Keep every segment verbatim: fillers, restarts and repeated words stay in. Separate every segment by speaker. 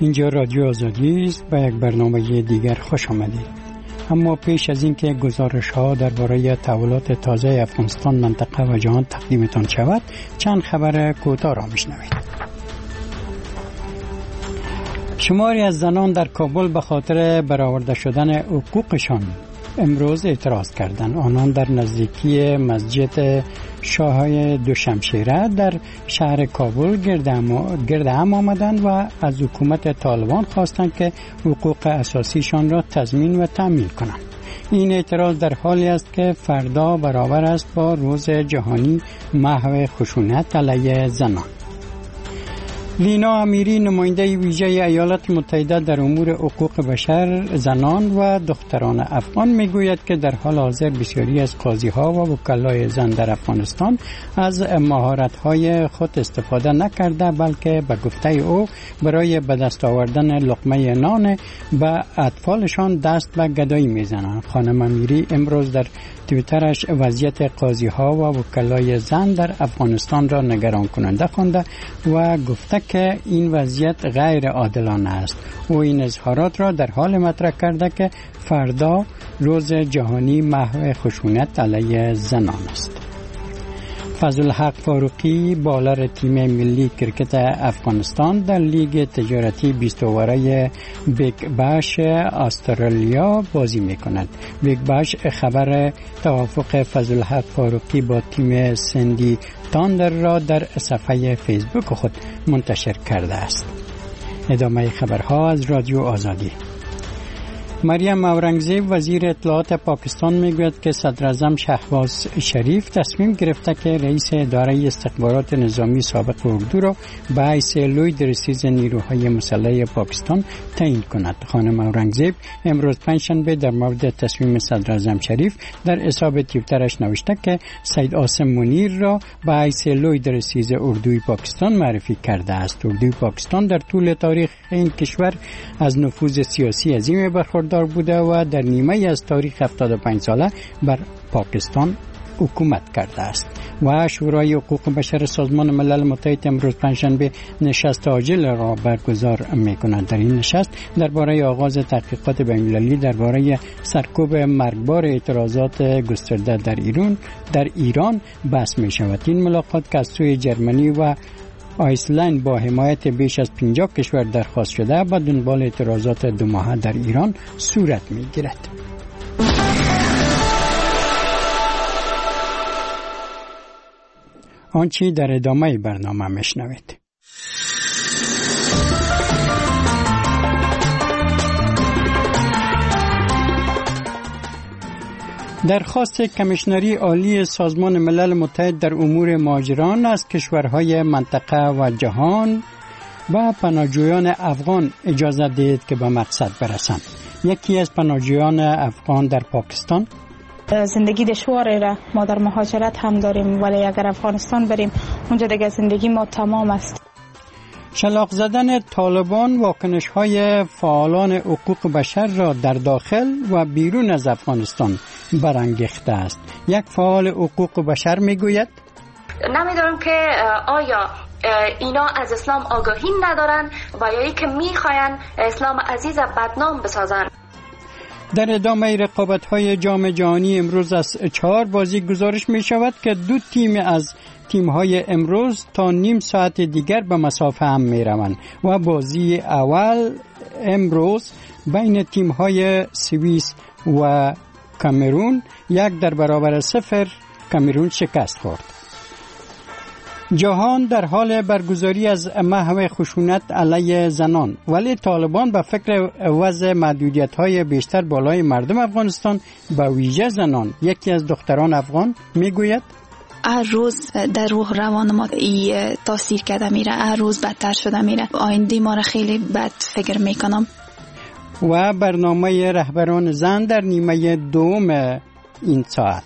Speaker 1: اینجا رادیو آزادی است. به یک برنامه دیگر خوش آمدید. اما پیش از اینکه گزارش ها درباره تحولات تازه افغانستان، منطقه و جهان تقدیمتان شود، چند خبر کوتاه را میشنوید. شماری از زنان در کابل به خاطر برآورده شدن حقوقشان امروز اعتراض کردند. آنان در نزدیکی مسجد شاههای دوشمشیره در شهر کابل گرد هم آمدند و از حکومت طالبان خواستند که حقوق اساسیشان را تضمین و تأمین کنند. این اعتراض در حالی است که فردا برابر است با روز جهانی محو خشونت علیه زنان. لینا امیری، نماینده ویژه ایالات متحده در امور حقوق بشر، زنان و دختران افغان، میگوید که در حال حاضر بسیاری از قاضی‌ها و وکلای زن در افغانستان از مهارت‌های خود استفاده نکرده، بلکه به گفته او برای به دست آوردن لقمه نان به اطفالشان دست به گدایی میزنند. خانم امیری امروز در توییترش وضعیت قاضی‌ها و وکلای زن در افغانستان را نگران کننده خوانده و گفته که این وضعیت غیر عادلانه است. او این اظهارات را در حال مطرح کرده که فردا روز جهانی محو خشونت علیه زنان است. فضلحق فاروقی، بالر تیم ملی کرکت افغانستان، در لیگ تجارتی بیست اووره بیگ بش استرالیا بازی میکند. بیگ بش خبر توافق فضلحق فاروقی با تیم سندی تاندر را در صفحه فیسبوک خود منتشر کرده است. ادامه خبرها از رادیو آزادی. مریم اورنگزیب، وزیر اطلاعات پاکستان، میگوید که صدر اعظم شهباز شریف تصمیم گرفته که رئیس اداره استخبارات نظامی سابق اردو را به حیث لوی درسیز نیروهای مسلح پاکستان تعیین کند. خانم اورنگزیب امروز پنجشنبه در مورد تصمیم صدر اعظم شریف در حساب توییترش نوشته که سید عاصم منیر را به حیث لوی درسیز اردوی پاکستان معرفی کرده است. اردوی پاکستان در طول تاریخ این کشور از نفوذ سیاسی عظیم برخوردار بوده و در نیمه از تاریخ هفتاد و پنج ساله بر پاکستان حکومت کرده است. و شورای حقوق بشر سازمان ملل متحد امروز پنجشنبه نشست عاجل را برگزار می‌کند. در این نشست درباره آغاز تحقیقات بین‌المللی درباره سرکوب مرگبار اعتراضات گسترده در ایران در ایران بحث می‌شود. این ملاقات که از سوی جرمنی و آیسلند با حمایت بیش از پنجاه کشور درخواست شده به دنبال اعتراضات دو ماهه در ایران صورت می‌گیرد. آنچه در ادامه برنامه میشنوید. درخواست کمیشنری عالی سازمان ملل متحد در امور مهاجران از کشورهای منطقه و جهان به پناهجویان افغان اجازه دهید که به مقصد برسند. یکی از پناهجویان افغان در پاکستان:
Speaker 2: زندگی دشواره را ما در مهاجرت هم داریم، ولی اگر افغانستان بریم اونجا دیگه زندگی ما تمام است.
Speaker 1: شلاق زدن طالبان واکنش‌های فعالان حقوق بشر را در داخل و بیرون از افغانستان برانگیخته است. یک فعال حقوق بشر میگوید:
Speaker 3: نمیدونم که آیا اینا از اسلام آگاهی ندارن و یا ای که میخواین اسلام عزیز بدنام بسازن.
Speaker 1: در ادامه رقابت‌های جام جهانی امروز از چهار بازی گزارش می شود که دو تیم از تیم‌های امروز تا نیم ساعت دیگر به مسافه هم می روند و بازی اول امروز بین تیم‌های سوئیس و کامرون یک در برابر صفر کامرون شکست خورد. جهان در حال برگزاری از محو خشونت علیه زنان، ولی طالبان به فکر وضع محدودیت‌های بیشتر بالای مردم افغانستان به ویژه زنان. یکی از دختران افغان میگوید:
Speaker 4: هر روز در روح روان ما ای تاثیر کرده میره، هر روز بدتر شده میره. آینده ما را خیلی بد فکر میکنم.
Speaker 1: و برنامه رهبران زن در نیمه دوم این ساعت.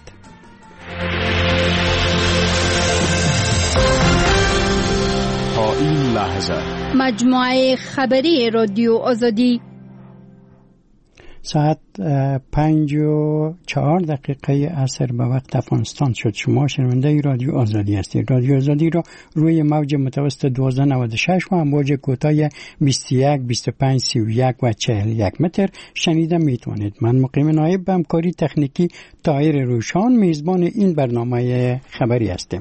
Speaker 5: تا این لحظه
Speaker 6: مجموعه خبری رادیو آزادی.
Speaker 1: ساعت پنج و چهار دقیقه عصر به وقت افغانستان شد. شما شنونده رادیو آزادی هستید. رادیو آزادی را روی موج متوسط دوازده نود و شش و امواج کوتاه بیست و یک، بیست و پنج، سی و یک و چهل و یک متر شنیده میتونید. من مقیم نایب به همکاری تکنیکی طاهر روشان میزبان این برنامه خبری هستم.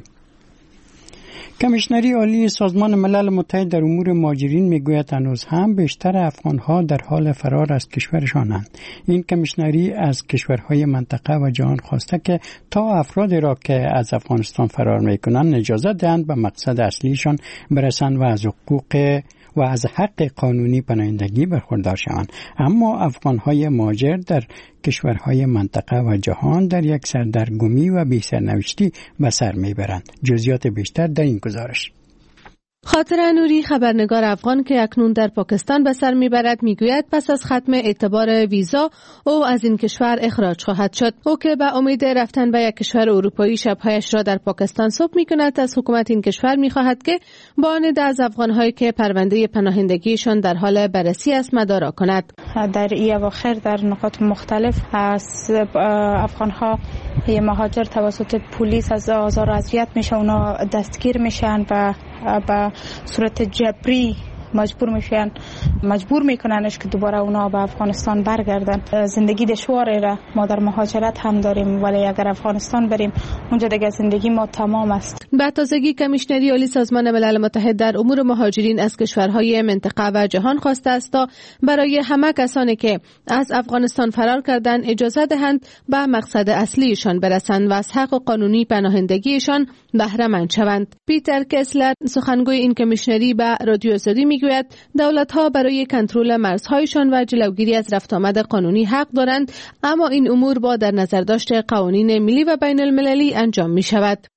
Speaker 1: کمیشنری عالی سازمان ملل متحد در امور مهاجرین میگوید هنوز هم بیشتر افغانها در حال فرار از کشورشانند. این کمیشنری از کشورهای منطقه و جهان خواسته که تا افرادی را که از افغانستان فرار میکنند اجازه دهند به مقصد اصلیشان برسند و از حقوق و از حق قانونی پناهندگی برخوردار شوند. اما افغانهای مهاجر در کشورهای منطقه و جهان در یک سردرگمی و بی سرنوشتی به سر میبرند. جزئیات بیشتر در این گزارش.
Speaker 6: خاطر نوری خبرنگار افغان که اکنون در پاکستان به سر میبرد میگوید پس از ختم اعتبار ویزا او از این کشور اخراج خواهد شد. او که به امید رفتن به یک کشور اروپایی شبهایش را در پاکستان صبح میکند از حکومت این کشور میخواهد که با آن از افغانهایی که پرونده پناهندگیشان در حال بررسی است مدارا کند.
Speaker 2: در این اواخر در نقاط مختلف از افغانها مهاجر توسط پلیس از آزار و اذیت میشه، اونا دستگیر میشن و به صورت جبری مجبور میشن مجبور میکننش که دوباره اونا به افغانستان برگردن. زندگی دشواره را ما در مهاجرت هم داریم، ولی اگر افغانستان بریم اونجا دیگه زندگی ما تمام است.
Speaker 6: به تازگی کمیشنری عالی سازمان ملل متحد در امور مهاجرین از کشورهای منطقه و جهان خواسته است تا برای همه کسانی که از افغانستان فرار کردند اجازه دهند به مقصد اصلیشان برسند و از حق قانونی پناهندگیشان بهره مند شوند. پیتر کسلر سخنگوی این کمیشنری به رادیو آزادی میگوید دولت‌ها برای کنترل مرزهایشان و جلوگیری از رفت آمد قانونی حق دارند، اما این امور با در نظر داشت قوانین ملی و بین المللی انجام می شود.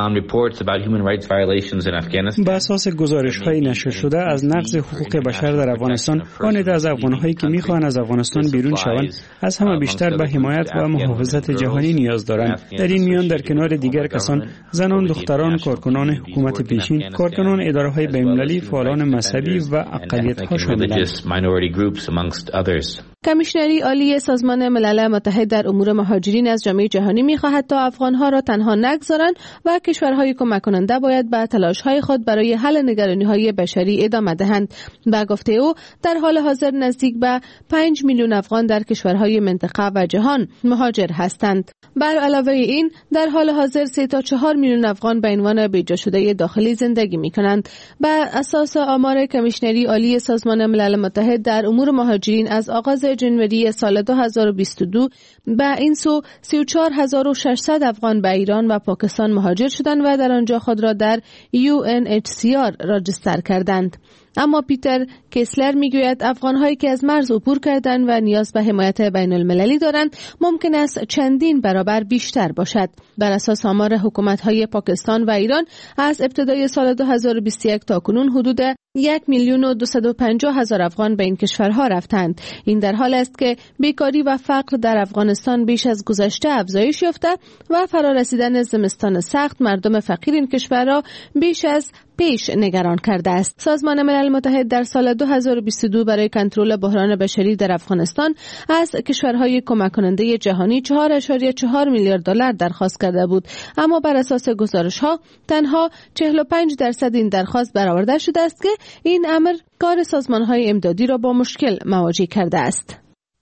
Speaker 7: بر اساس گزارش‌های نشر شده از نقض حقوق بشر در افغانستان، آن از افغان‌هایی که می‌خواهند از افغانستان بیرون شوند از همه بیشتر به حمایت و محافظت جهانی نیاز دارند. در این میان در کنار دیگر کسان، زنان، دختران، کارکنان حکومت پیشین، کارکنان اداره‌های بین‌المللی، فعالان مذهبی و اقلیت‌ها شاملند.
Speaker 6: کمیشنری عالی سازمان ملل متحد در امور مهاجرین از جامعه جهانی می‌خواهد تا افغان‌ها را تنها نگذارند و کشورهای کمک کننده باید به تلاش‌های خود برای حل نگرانی‌های بشری ادامه دهند. به گفته او در حال حاضر نزدیک به پنج میلیون افغان در کشورهای منطقه و جهان مهاجر هستند. بر علاوه این در حال حاضر سه تا چهار میلیون افغان به عنوان بیجا شده داخلی زندگی می‌کنند. بر اساس آمار کمیشنری عالی سازمان ملل متحد در امور مهاجرین از آغاز جنوری سال دو هزار و بیست و دو به این سو سی و چهار هزار و ششصد افغان به ایران و پاکستان مهاجر شدند و در آنجا خود را در یو ان اچ سی آر راجستر کردند. اما پیتر کسلر میگوید افغان‌هایی که از مرز عبور کردند و نیاز به حمایت بین المللی دارند ممکن است چندین برابر بیشتر باشد. بر اساس آمار حکومت‌های پاکستان و ایران از ابتدای سال دو هزار و بیست و یک تا کنون حدود یک میلیون و دویست و پنجاه هزار افغان به این کشورها رفتند. این در حال است که بیکاری و فقر در افغانستان بیش از گذشته افزایش یافته و فرارسیدن زمستان سخت مردم فقیر این کشور را بیش از پیش نگران کرده است. سازمان ملل متحد در سال دو هزار و بیست و دو برای کنترل بحران بشری در افغانستان از کشورهای کمک کننده جهانی چهار ممیز چهار میلیارد دلار درخواست کرده بود، اما بر اساس گزارش‌ها تنها چهل و پنج درصد این درخواست برآورده شده است که این امر کار سازمان‌های امدادی را با مشکل مواجه کرده است.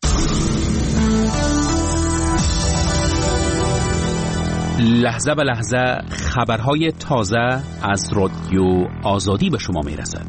Speaker 5: لحظه به لحظه خبرهای تازه از رادیو آزادی به شما میرسد.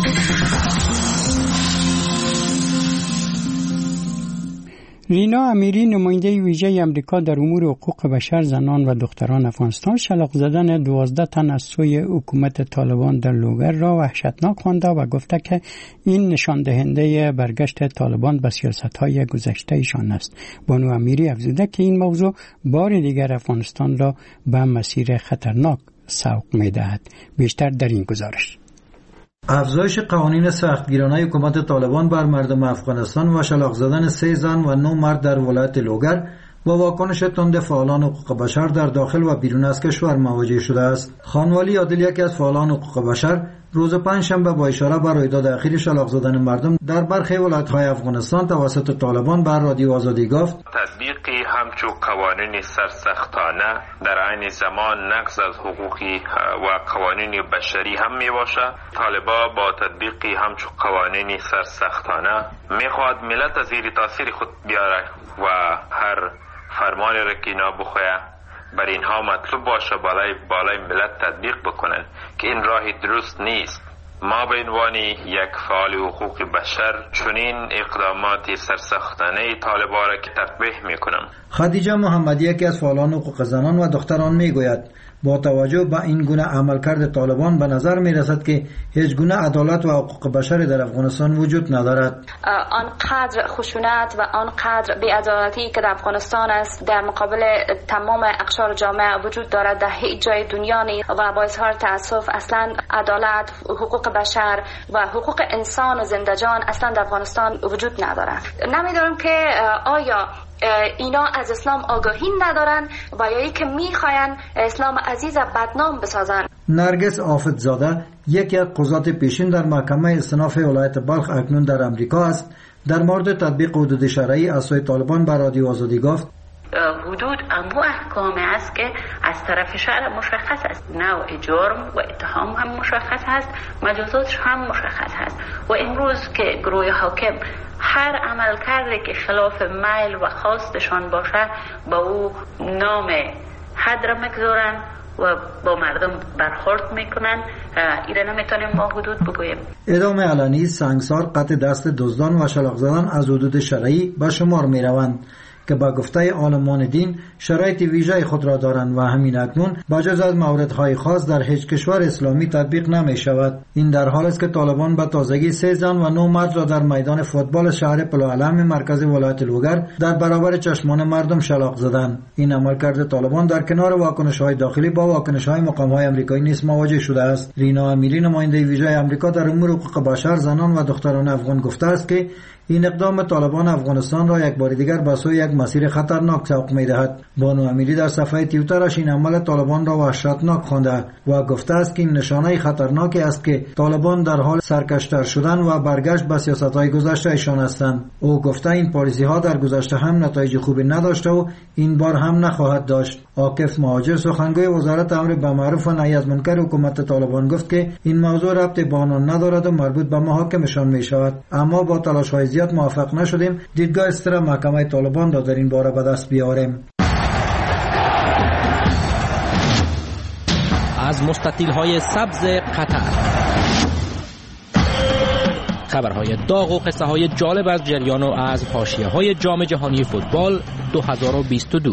Speaker 1: رینا امیری نماینده ویژه امریکا در امور حقوق بشر زنان و دختران افغانستان شلاق زدن دوازده تن از سوی حکومت طالبان در لوگر را وحشتناک خوانده و گفته که این نشان دهنده برگشت طالبان به سیاست‌های گذشته‌شان است. بانو امیری افزوده که این موضوع بار دیگر افغانستان را به مسیر خطرناک سوق می‌دهد. بیشتر در این گزارش.
Speaker 8: افزایش قوانین سختگیرانه حکومت طالبان بر مردم افغانستان و شلاق زدن سه زن و نه مرد در ولایت لوگر و واکنش تند فعالان حقوق بشر در داخل و بیرون از کشور مواجه شده است. خانوالی عادل، یکی از فعالان حقوق بشر، روز پنجشنبه با اشاره به رویداد اخیر شلاق زدن مردم در برخی ولایت‌های افغانستان توسط طالبان بر رادیو آزادی گفت
Speaker 9: تطبیقی همچو قوانین سرسختانه در عین زمان نقض از حقوقی و قوانین بشری هم می باشد. طالبان با تطبیقی همچو قوانین سرسختانه میخواد ملت از زیر تاثیر خود بیاره و هر فرمانی را که اینا بخواه بر اینها مطلوب باشه بالای بالای ملت تطبیق بکنن که این راهی درست نیست. ما به عنوان یک فعال حقوق بشر چنین اقدامات سرسختانه طالبان را که تقبیح میکنم.
Speaker 8: خدیجه محمدی یکی از فعالان حقوق زنان و دختران میگوید با توجه به این گونه عملکرد طالبان به نظر می رسد که هیچ گونه عدالت و حقوق بشری در افغانستان وجود ندارد.
Speaker 3: آنقدر خشونت و آنقدر بی‌عدالتی که در افغانستان است در مقابل تمام اقشار جامعه وجود دارد در هیچ جای دنیا نیست و با اظهار تأسف اصلا عدالت، حقوق بشر و حقوق انسان و زنده جان اصلا در افغانستان وجود ندارد. نمیدونم که آیا اینا از اسلام آگاهی ندارن و یا ای که میخواین اسلام عزیز بدنام بسازن.
Speaker 8: نرگس آفدزاده یکی از قضات پیشین در محکمه استئناف ولایت بلخ اکنون در امریکا است، در مورد تطبیق حدود شرعی از سوی طالبان بر رادیو آزادی گفت
Speaker 10: حدود امو احکامی است که از طرف شرع مشخص است، نوع جرم و اتهام هم مشخص است، مجازاتش هم مشخص است و امروز که گروه حاکم هر عمل کرده که خلاف میل و خواستشان باشه با او نام حد را میگذارن و با مردم برخورد میکنن، ایره نمیتونیم ما حدود بگوییم.
Speaker 8: اعدام علنی، سنگسار، قطع دست دزدان و شلاق زدن از حدود شرعی به شمار میروند که با گفته عالمان دین شرایط ویژه خود را دارند و همین اکنون بجز از موردهای خاص در هیچ کشور اسلامی تطبیق نمی شود. این در حال است که طالبان به تازگی سه زن و نه مرد را در میدان فوتبال شهر پلوالم مرکز ولایت لوگر در برابر چشمان مردم شلاق زدند. این عملکرد طالبان در کنار واکنش‌های داخلی با واکنش‌های مقام‌های آمریکایی نیز مواجه شده است. رینا امیری نماینده ویژه آمریکا در امور حقوق بشر، زنان و دختران افغان گفته است که این اقدام طالبان افغانستان را یک بار دیگر به سوی یک مسیر خطرناک سوق می‌دهد. بانو امیری در صفحه توییترش این عمل طالبان را وحشتناک خوانده و گفته است که این نشانه خطرناکی است که طالبان در حال سرکشتر شدن و برگشت به سیاست‌های گذشته ایشان هستند. او گفته این پالیسی‌ها در گذشته هم نتایج خوبی نداشته و این بار هم نخواهد داشت. عاکف مهاجر سخنگوی وزارت امر بالمعروف و نهی از منکر حکومت طالبان گفت که این موضوع ربط به آنان ندارد و مربوط به محاکمشان می‌شود، اما با تلاش‌های زیاد موفق نشدیم دیدگاه استرا محکمه طالبان را در این باره به دست بیاریم.
Speaker 5: از مستطیل‌های سبز قطر خبرهای داغ و قصه‌های جالب از جریان و از حاشیه‌های جام جهانی فوتبال دو هزار و بیست و دو.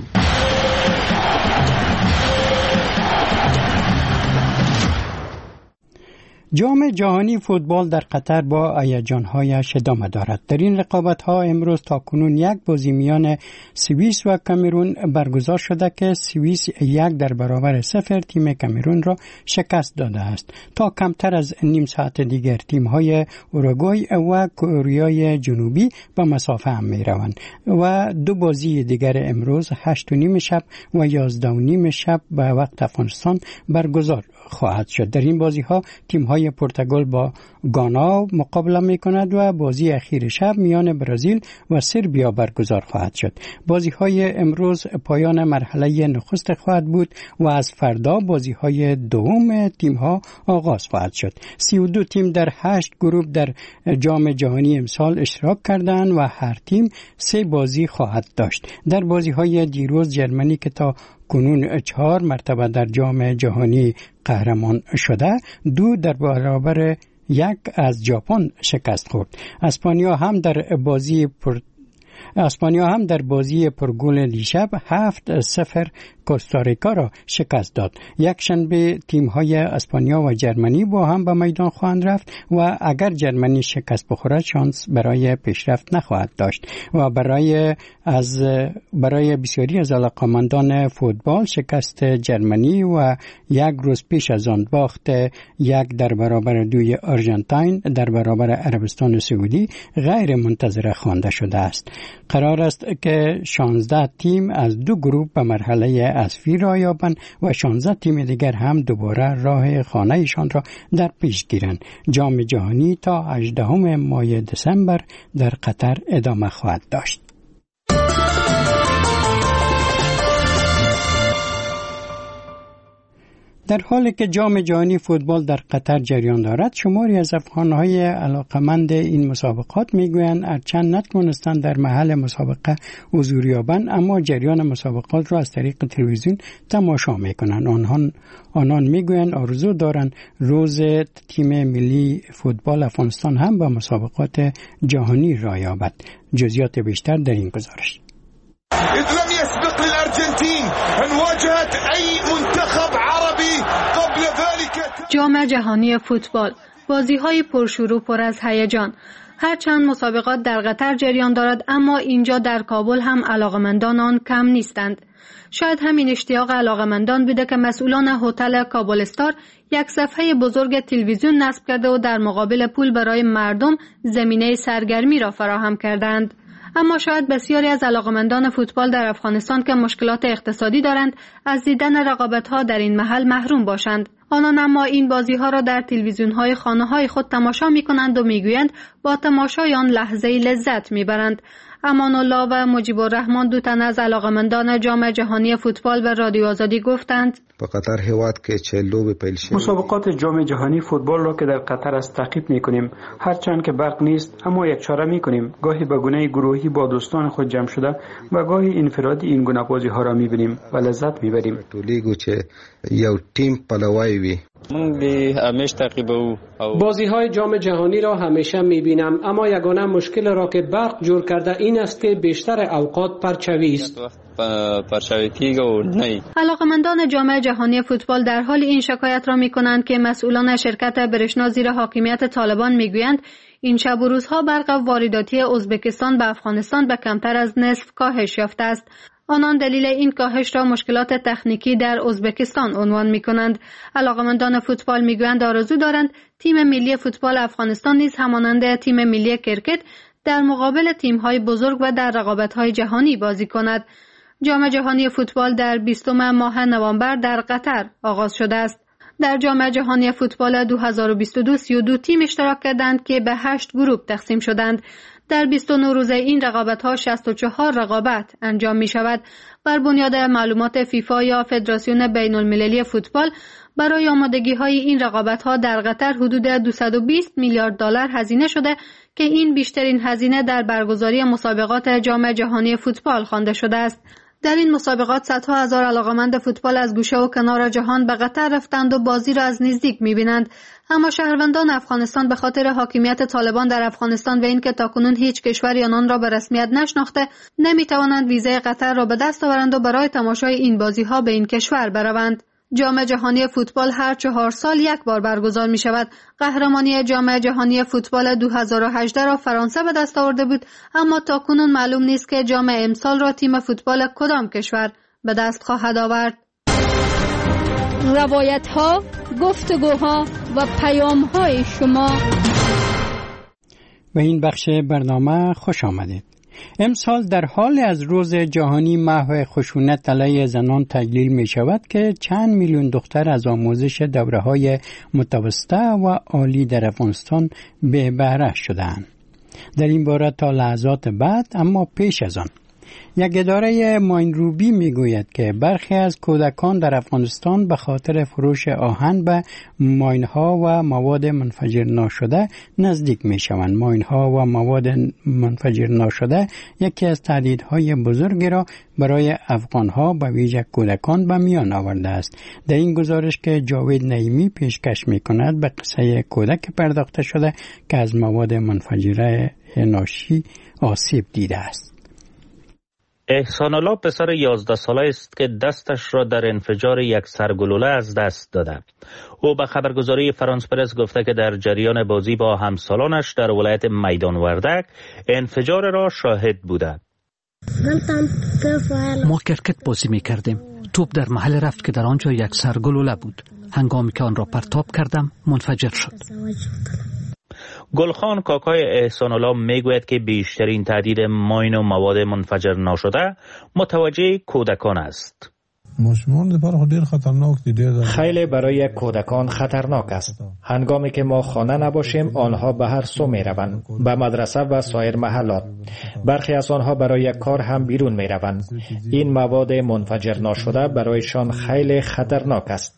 Speaker 1: جام جهانی فوتبال در قطر با هیجان‌هایش ادامه دارد. در این رقابت‌ها امروز تاکنون یک بازی میان سوئیس و کامرون برگزار شده که سوئیس یک در برابر صفر تیم کامرون را شکست داده است. تا کمتر از نیم ساعت دیگر تیم‌های اوروگوئه و کره جنوبی به مسافه هم می‌روند و دو بازی دیگر امروز هشت و نیم شب و یازده و نیم شب به وقت افغانستان برگزار خواهد شد. در این بازی ها تیم های پرتغال با گانا مقابله می کند و بازی اخیر شب میان برزیل و سربیا برگزار خواهد شد. بازی های امروز پایان مرحله نخست خواهد بود و از فردا بازی های دوم تیم ها آغاز خواهد شد. سی و دو تیم در هشت گروه در جام جهانی امسال اشتراک کردند و هر تیم سه بازی خواهد داشت. در بازی های دیروز جرمنی که تا کنون چهار مرتبه در جام جهانی قهرمان شده دو در برابر یک از ژاپن شکست خورد. اسپانیا هم در بازی پر اسپانیا هم در بازی پرگل دیشب هفت صفر کوستاریکا را شکست داد. یک شنبه تیم‌های اسپانیا و جرمنی با هم به میدان خواهند رفت و اگر جرمنی شکست بخورد شانس برای پیشرفت نخواهد داشت و برای از برای بسیاری از علاقه‌مندان فوتبال شکست جرمنی و یک روز پیش از آن باخت یک در برابر دوی آرژانتین در برابر عربستان سعودی غیر منتظره خوانده شده است. قرار است که شانزده تیم از دو گروه به مرحله حذفی را یابند و شانزده تیم دیگر هم دوباره راه خانه‌شان را در پیش گیرند. جام جهانی تا هجدهم ماه دسامبر در قطر ادامه خواهد داشت. در حالی که جام جهانی فوتبال در قطر جریان دارد، شماری از افغان‌های علاقمند این مسابقات میگویند هرچند نتوانستند در محل مسابقه حضور یابند، اما جریان مسابقات را از طریق تلویزیون تماشا میکنند. آنان آنان میگویند آرزو دارند روز تیم ملی فوتبال افغانستان هم به مسابقات جهانی راه یابد. جزئیات بیشتر در این گزارش.
Speaker 11: إذ لم يسبق للأرجنتين أن واجهت أي منتخب عربي قبل ذلك.
Speaker 12: جام جهانی فوتبال، بازی‌های پرشور و پر از هیجان. هرچند مسابقات در قطر جریان دارد، اما اینجا در کابل هم علاقمندان آن کم نیستند. شاید همین اشتیاق علاقمندان بوده که مسئولان هتل کابل استار یک صفحه بزرگ تلویزیون نصب کرده و در مقابل پول برای مردم زمینه سرگرمی را فراهم کردند. اما شاید بسیاری از علاقمندان فوتبال در افغانستان که مشکلات اقتصادی دارند از دیدن رقابت‌ها در این محل محروم باشند. آنان اما این بازی‌ها را در تلویزیون‌های خانه‌های خود تماشا می‌کنند و می‌گویند با تماشای آن لحظه‌ای لذت می‌برند. امان الله و مجیب الرحمن دو تن از علاقمندان جام جهانی فوتبال به رادیو آزادی گفتند
Speaker 13: په قطر هیواد کې چې لوبې پیل شوې
Speaker 7: مسابقات جام جهانی فوتبال را که در قطر است تعقیب می‌کنیم. هرچند که برق نیست اما یک چاره می‌کنیم. گاهی به گونه گروهی با دوستان خود جمع شده و گاهی انفرادی این گونه بازی‌ها را می‌بینیم و لذت می‌بریم.
Speaker 13: ټولېږو چې یو ټیم پلوای وي.
Speaker 14: بازی های جام جهانی را همیشه میبینم، اما یگانه مشکل را که برق جور کرده این است که بیشتر اوقات پرچوی است.
Speaker 12: علاقمندان جام جهانی فوتبال در حال این شکایت را میکنند که مسئولان شرکت برشنا زیر حاکمیت طالبان میگویند این شب و روزها برق وارداتی ازبکستان به افغانستان به کمتر از نصف کاهش یافته است. آنان دلیل این کاهش را مشکلات تکنیکی در ازبکستان عنوان می‌کنند. علاقمندان فوتبال می‌گویند آرزو دارند تیم ملی فوتبال افغانستان نیز همانند تیم ملی کرکت در مقابل تیم‌های بزرگ و در رقابت‌های جهانی بازی کند. جام جهانی فوتبال در بیستم ماه نوامبر در قطر آغاز شده است. در جام جهانی فوتبال دو هزار و بیست و دو سی و دو تیم اشتراک کردند که به هشت گروه تقسیم شدند. در بیست و نه روزه این رقابت‌ها شصت و چهار رقابت انجام می‌شود. بر بنیاد معلومات فیفا یا فدراسیون بین‌المللی فوتبال برای آمادگی‌های این رقابت‌ها در قطر حدود دویست و بیست میلیارد دلار هزینه شده که این بیشترین هزینه در برگزاری مسابقات جام جهانی فوتبال خوانده شده است. در این مسابقات صدها هزار علاقمند فوتبال از گوشه و کنار جهان به قطر رفتند و بازی را از نزدیک می‌بینند. اما شهروندان افغانستان به خاطر حاکمیت طالبان در افغانستان و اینکه تاکنون هیچ کشوری آنان را به رسمیت نشناخته نمی‌توانند ویزای قطر را به دست آورند و برای تماشای این بازی‌ها به این کشور بروند. جام جهانی فوتبال هر چهار سال یک بار برگزار می شود. قهرمانی جام جهانی فوتبال دو هزار و هجده را فرانسه به دست آورده بود، اما تاکنون معلوم نیست که جام امسال را تیم فوتبال کدام کشور به دست خواهد آورد.
Speaker 15: روایت ها، گفتگوها و پیام های شما.
Speaker 1: و این بخش برنامه خوش آمدید. امسال در حال از روز جهانی محو خشونت علیه زنان تجلیل می شود که چند میلیون دختر از آموزش دوره‌های متوسطه و عالی در افغانستان به بهره شدند. در این باره تا لحظات بعد، اما پیش از آن یک اداره ماینروبی می گوید که برخی از کودکان در افغانستان به خاطر فروش آهن به ماینها و مواد منفجر ناشده نزدیک می شوند. ماینها و مواد منفجر ناشده یکی از تهدیدهای بزرگی را برای افغانها به ویژه کودکان به میان آورده است. در این گزارش که جاوید نعیمی پیشکش می کند به قصه کودک پرداخته شده که از مواد منفجره ناشی آسیب دیده است.
Speaker 16: احسان الله پسر یازده ساله است که دستش را در انفجار یک سرگلوله از دست داده. او به خبرگزاری فرانس پرس گفته که در جریان بازی با همسالانش در ولایت میدان وردک انفجار را شاهد بوده.
Speaker 17: ما کرکت بازی می کردیم. توپ در محل رفت که در آنجا یک سرگلوله بود. هنگامی که آن را پرتاب کردم منفجر شد.
Speaker 16: گلخان کاکای احسان الله میگوید که بیشترین تهدید ماین و مواد منفجر ناشده متوجه کودکان است.
Speaker 18: خیلی برای کودکان خطرناک است. هنگامی که ما خانه نباشیم آنها به هر سو می روند، به مدرسه و سایر محلات. برخی از آنها برای کار هم بیرون می روند. این مواد منفجر ناشده برایشان خیلی خطرناک است.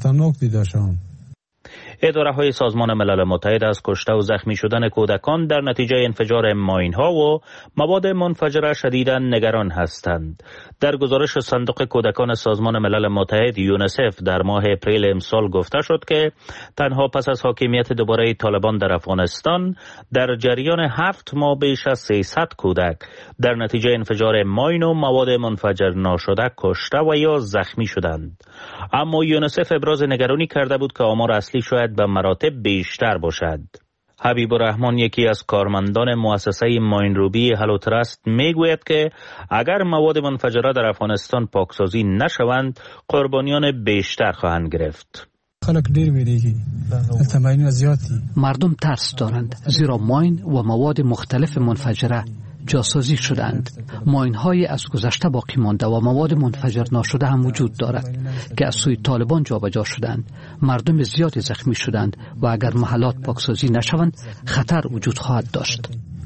Speaker 16: اداره های سازمان ملل متحد از کشته و زخمی شدن کودکان در نتیجه انفجار ماین ها و مواد منفجره شدیداً نگران هستند. در گزارش صندوق کودکان سازمان ملل متحد یونیسف در ماه اپریل امسال گفته شد که تنها پس از حاکمیت دوباره طالبان در افغانستان در جریان هفت ماه بیش از سیصد کودک در نتیجه انفجار ماین و مواد منفجر ناشده کشته و یا زخمی شدند. اما یونیسف ابراز نگرانی کرده بود که آمار اصلی شاید به مراتب بیشتر باشد. حبیب الرحمن یکی از کارمندان مؤسسه ماینروبی هلو ترست میگوید که اگر مواد منفجره در افغانستان پاکسازی نشوند قربانیان بیشتر خواهند گرفت.
Speaker 17: مردم ترس دارند زیرا ماین و مواد مختلف منفجره جاسازی شدند. ماین های از گذشته باقی مانده و مواد منفجر ناشده هم وجود دارد که از سوی طالبان جابجا شدند. مردم زیادی زخمی شدند و اگر محلات پاکسازی نشوند خطر وجود خواهد داشت.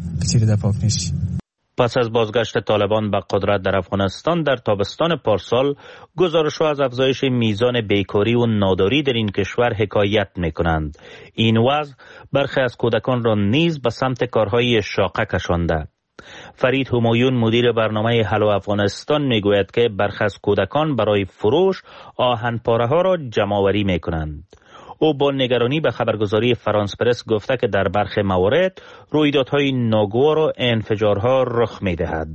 Speaker 16: پس از بازگشت طالبان به قدرت در افغانستان در تابستان پارسال، گزارش‌ها از افزایش میزان بیکاری و ناداری در این کشور حکایت می‌کنند. این وضع برخی از کودکان را نیز به سمت کارهای شاقه کشانده. فرید همایون مدیر برنامه هلو افغانستان میگوید که برخی از کودکان برای فروش آهن پاره ها را جمع‌آوری میکنند. او با نگرانی به خبرگزاری فرانس پرس گفته که در برخی موارد رویدادهای ناگوار و انفجارها رخ میدهد.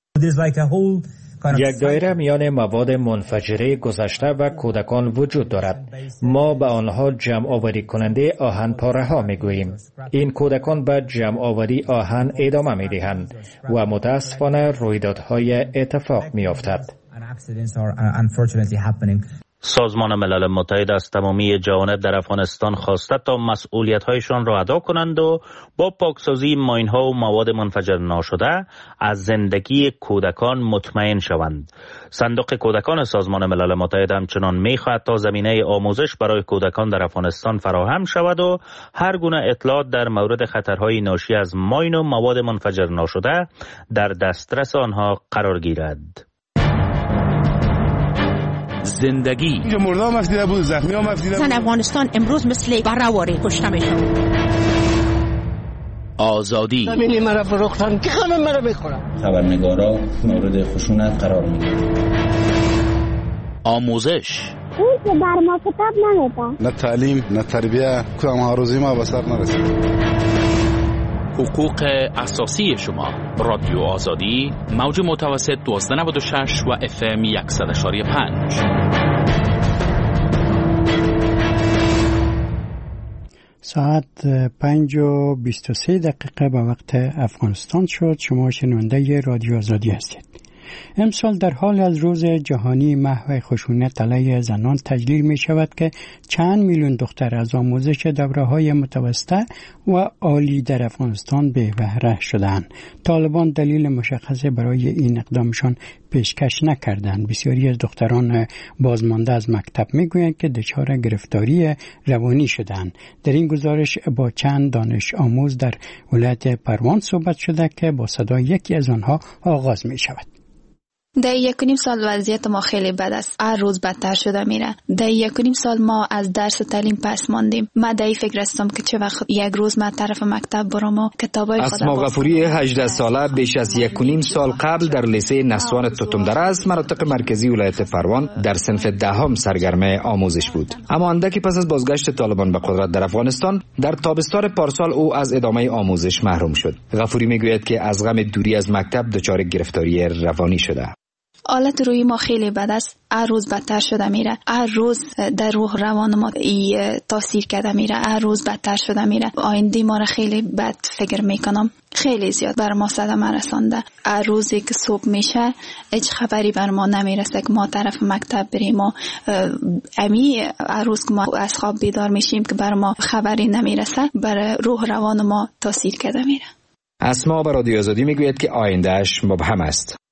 Speaker 18: یک دایره میان مواد منفجره گذشته و کودکان وجود دارد. ما به آنها جمع آوری کننده آهن پاره ها می گوییم. این کودکان به جمع آوری آهن ادامه می دهند و متاسفانه رویدادهای اتفاق می افتد.
Speaker 16: سازمان ملل متحد از تمامی جوانب در افغانستان خواسته تا مسئولیت‌هایشان را ادا کنند و با پاکسازی ماین‌ها و مواد منفجر ناشده از زندگی کودکان مطمئن شوند. صندوق کودکان سازمان ملل متحد همچنان می‌خواهد تا زمینه آموزش برای کودکان در افغانستان فراهم شود و هر گونه اطلاعات در مورد خطرهای ناشی از ماین و مواد منفجر ناشده در دسترس آنها قرار گیرد.
Speaker 5: زندگی
Speaker 19: اینجا مردم مفدیده بود، زخمی ها مفدیده بود.
Speaker 20: زن افغانستان امروز مثل برآوری کشته میشن.
Speaker 5: آزادی
Speaker 21: زمینی مرا فروختن که همه مرا بخورن.
Speaker 22: خبرنگارا مورد خشونت قرار میگیرن.
Speaker 5: آموزش
Speaker 23: اون که بر ما کتاب نمیده.
Speaker 19: نه تعلیم نه تربیه کدام ها روزی ما به سر نرسید.
Speaker 5: حقوق اساسی شما. رادیو آزادی موج متوسط دوازده نود و شش و اف ام صد و پنج.
Speaker 1: ساعت پنج و بیست و سه دقیقه به وقت افغانستان شد. شما شنونده رادیو آزادی هستید. امسال در حال از روز جهانی محو خشونت علیه زنان تجلیل می شود که چند میلیون دختر از آموزش دوره‌های متوسطه و عالی در افغانستان به بهره شدند. طالبان دلیل مشخصی برای این اقدامشان پیشکش نکردند. بسیاری از دختران بازمانده از مکتب میگویند که دچار گرفتاری روانی شدند. در این گزارش با چند دانش آموز در ولایت پروان صحبت شده که با صدای یکی از آنها آغاز می شود.
Speaker 4: در یک و نیم سال وضعیت ما خیلی بد است. هر روز بدتر شده میره. در یک و نیم سال ما از درس تعلیم پس ماندیم. من در این فکر هستم که چه وقت یک روز من طرف مکتب برم و کتابای خودم.
Speaker 24: اسما غفوری هجده ساله بیش از یک و نیم سال قبل در لیسه نسوان توتمدره از مناطق مرکزی ولایت پروان در صنف دهم سرگرم آموزش بود. اما اندکی پس از بازگشت طالبان به قدرت در افغانستان در تابستان پارسال او از ادامه آموزش محروم شد. غفوری میگوید که از غم دوری از مکتب دچار گرفتاری روانی شده.
Speaker 4: حالت روی ما خیلی بد است. هر روز بدتر شده میره. هر روز در روح روان ما ای تاثیر کرده میره. هر روز بدتر شده میره. آینده ما را خیلی بد فکر میکنم. خیلی زیاد بر ما صدمه رسانده. هر روزی که صبح میشه هیچ خبری بر ما نمیرسه که ما طرف مکتب بریم و امی هر روز که ما از خواب بیدار میشیم که بر ما خبری نمیرسه. بر روح روان ما تاثیر کرده میره.
Speaker 24: اسما به رادیو آزادی میگوید که آیندهش مبهم است.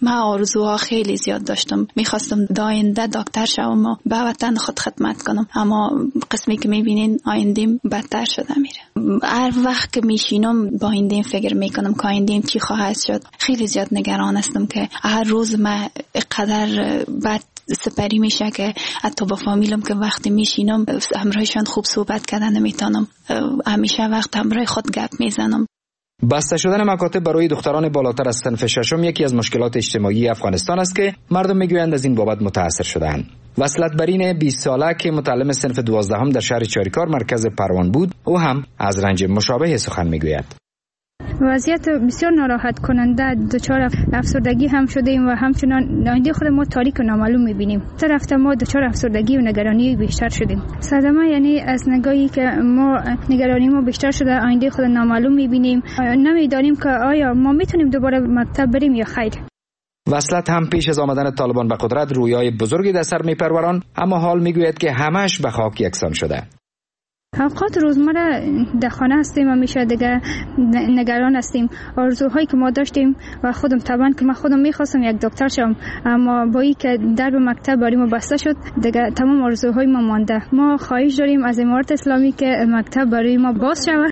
Speaker 4: من آرزوها خیلی زیاد داشتم، میخواستم داینده دکتر شوم و به وطن خود خدمت کنم، اما قسمی که میبینین آیندیم بدتر شده میره. هر وقت که میشینم با آیندیم فکر میکنم که آیندیم چی خواهد شد. خیلی زیاد نگران هستم که هر روز من قدر بد سپری میشه که حتی با فامیلم که وقتی میشینم همراهشان خوب صحبت کردن نمیتونم، همیشه وقت همراه خود گپ میزنم.
Speaker 24: بسته شدن مکاتب برای دختران بالاتر از صنف ششم یکی از مشکلات اجتماعی افغانستان است که مردم میگویند از این بابت متاثر شده‌اند. وصلت برین بیست ساله که متعلم صنف دوازدهم در شهر چاریکار مرکز پروان بود، او هم از رنج مشابه سخن میگوید.
Speaker 2: وضعیت بسیار ناراحت کننده، دچار افسردگی هم شدیم و همچنان آینده خود ما تاریک و نامعلوم میبینیم. طرف ما دچار افسردگی و نگرانی بیشتر شدیم. صدمه یعنی از نگاهی که ما نگرانی ما بیشتر شده، آینده خود نامعلوم میبینیم، نمیدانیم که آیا ما میتونیم دوباره مکتب بریم یا خیر.
Speaker 24: وصلت هم پیش از آمدن طالبان به قدرت رویای بزرگی در سر میپروران، اما حال میگوید که همش به خاک یکسان شده.
Speaker 2: اوقات روزمره در خانه هستیم و میشه دیگه نگران هستیم. آرزوهایی که ما داشتیم و خودم طبعا که من خودم میخواستم یک دکتر شم، اما با این که درب مکتب برای ما بسته شد دیگه تمام آرزوهای ما مانده. ما خواهش داریم از امارت اسلامی که مکتب برای ما باز شود.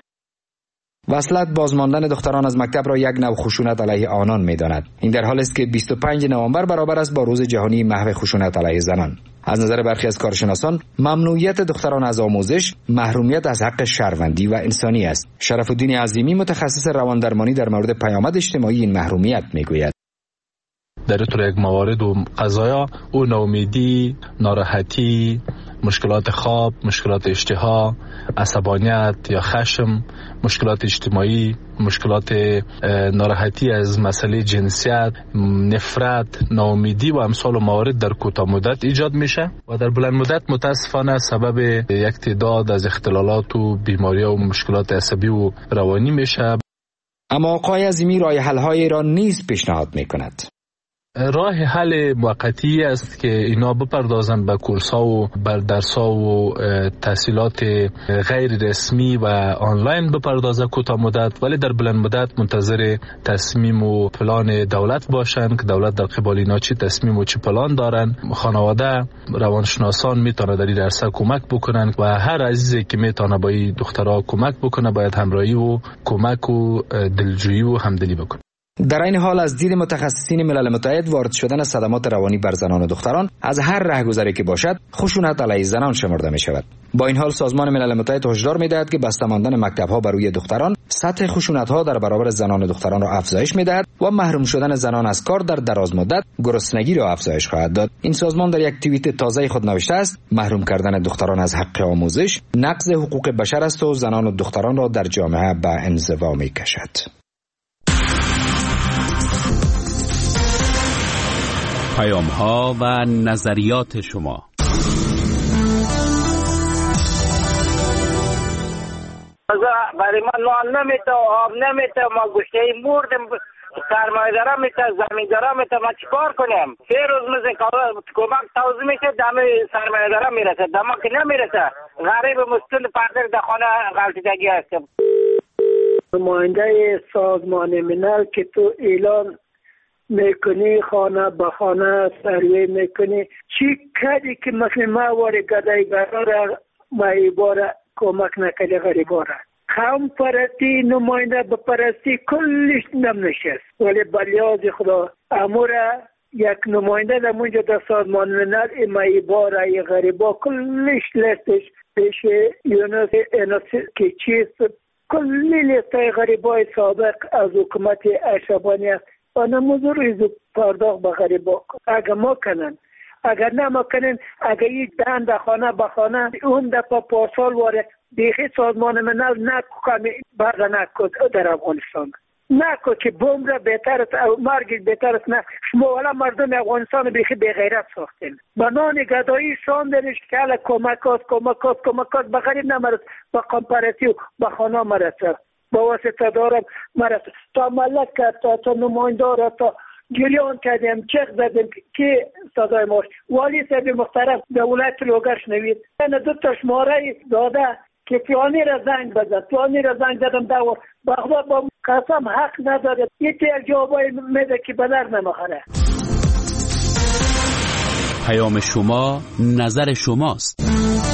Speaker 24: وصلت بازماندن دختران از مکتب را یک نوع خشونت علیه آنان می‌داند. این در حالی است که بیست و پنج نوامبر برابر است با روز جهانی محو خشونت علیه زنان. از نظر برخی از کارشناسان، ممنوعیت دختران از آموزش محرومیت از حق شهروندی و انسانی است. شرف الدین عظیمی متخصص رواندرمانی در مورد پیامد اجتماعی این محرومیت میگوید.
Speaker 3: در طور یک موارد و قضایا او ناامیدی، ناراحتی، مشکلات خواب، مشکلات اشتها، عصبانیت یا خشم، مشکلات اجتماعی، مشکلات ناراحتی از مسئله جنسیت، نفرت، ناامیدی و امثال موارد در کوتاه مدت ایجاد میشه و در بلند مدت متاسفانه سبب یک تعداد از اختلالات و بیماری‌ها و مشکلات عصبی و روانی میشه.
Speaker 24: اما آقای عظیمی راه حل‌های را نیز پیشنهاد میکند.
Speaker 3: راه حل موقتی است که اینا بپردازن به کورس‌ها و بر درس‌ها و تحصیلات غیر رسمی و آنلاین بپردازه کوتاه مدت، ولی در بلند مدت منتظر تصمیم و پلان دولت باشن که دولت در قبال اینا چی تصمیم و چی پلان دارن. خانواده، روانشناسان میتونه در این درس کمک بکنن و هر عزیزی که میتونه با این دخترها کمک بکنه باید همراهی و کمک و دلجویی و همدلی بکنه.
Speaker 24: در این حال از دید متخصصین ملل متحد وارد شدن صدمات روانی بر زنان و دختران از هر رهگذری که باشد خشونت علیه زنان شمرده می شود. با این حال سازمان ملل متحد هشدار می دهد که بسته ماندن مکتب ها بر روی دختران سطح خشونت ها در برابر زنان و دختران را افزایش می دهد و محروم شدن زنان از کار در دراز مدت گرسنگی را افزایش خواهد داد. این سازمان در یک توییت تازه خود نوشته است: محروم کردن دختران از حق آموزش نقض حقوق بشر است و زنان و دختران را در جامعه به انزوا می کشد.
Speaker 5: پیام ها و نظریات شما.
Speaker 6: برای ما نان نمیته، آب نمیته، ما گوشته مردم، سرمایه‌دارا میته، زمیندارا میته، ما چیکار کنیم؟ سه روز مثل کمک توزیع میشه، دم سرمایه‌دارا میرسه، دم ما که نمیرسه. غریب مسکین پردر در خانه غلطیدگی هستیم.
Speaker 9: نماینده سازمان ملل که تو اعلان میکنی، خانه به خانه سروی میکنی، چی کردی که مثل ما واری گدای برا مایبارا کمک نکردی غریبارا؟ قوم پرستی، نماینده بپرستی، کلش نم نشست. ولی بلیاز خدا امورا یک نماینده در منجا در سازمان ملل مایبارا ای غریبا کلش لستش پیش یونس ایناس که چیست، کلی لستای غریبای سابق از حکومت اشربانی است. و نموزر ایزو پرداخت به غریبا اگر ما کنن، اگر نه ما کنن، اگر این دن در خانه به خانه اون دفعه پارسال واره دیخی سازمان ملل نکو کمی بعد نکو در افغانستان نکو که بوم را بهتر است، مرگ بهتر است. نه شما والا مردم افغانستان بیخی به غیرت ساختین، بنان گدایی شاندنش که حالا کمک هست کمک هست کمک هست به غریب نمرد، به قمپرتی و به خانه مرسد، با واسطه دارم مرسد تا ملک کرد، تا, تا نمایندار تا جریان کردیم، چک زدیم که صدای ما والی صاحب محترم دولت لوگر شنوید، من دو تا شماره داده که فلانی را زنگ بزن، فلانی را زنگ زدم دو بخدا با قسم حق نداره، یه تیر جوابای میده که بدر نمخره.
Speaker 5: پیام شما نظر شماست.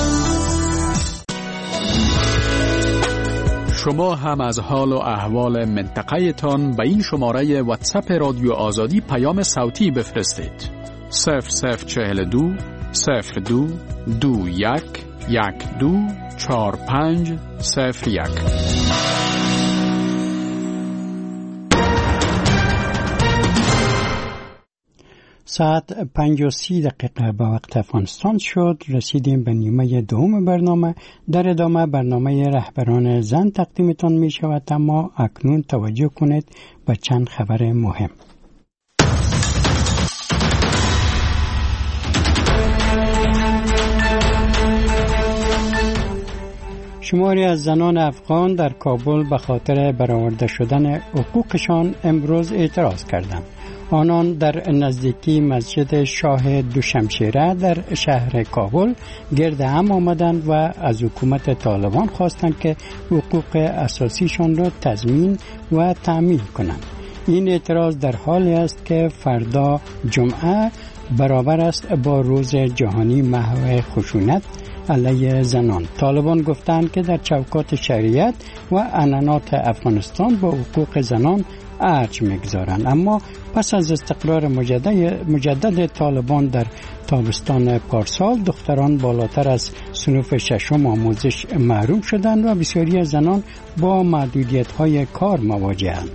Speaker 5: شما هم از حال و احوال منطقه تان به این شماره واتساپ رادیو آزادی پیام صوتی بفرستید. صفر صفر چهل دو صفر دو دو یک یک دو چهار پنج صفر یک.
Speaker 1: ساعت پنج و سی دقیقه به وقت افغانستان شد. رسیدیم به نیمه دوم برنامه. در ادامه برنامه رهبران زن تقدیمتان می شود، اما اکنون توجه کنید به چند خبر مهم. شماری از زنان افغان در کابل به خاطر برآورده شدن حقوقشان امروز اعتراض کردند. آنان در نزدیکی مسجد شاه دوشمشیره در شهر کابل گرد هم آمدند و از حکومت طالبان خواستند که حقوق اساسیشان را تضمین و تأمین کنند. این اعتراض در حالی است که فردا جمعه برابر است با روز جهانی محو خشونت علیه زنان. طالبان گفتند که در چوکات شریعت و عنعنات افغانستان با حقوق زنان ارج میگذارند، اما پس از استقرار مجدد, مجدد طالبان در تابستان پارسال دختران بالاتر از صنف ششم آموزش محروم شدند و بسیاری از زنان با محدودیت‌های کار مواجه‌اند.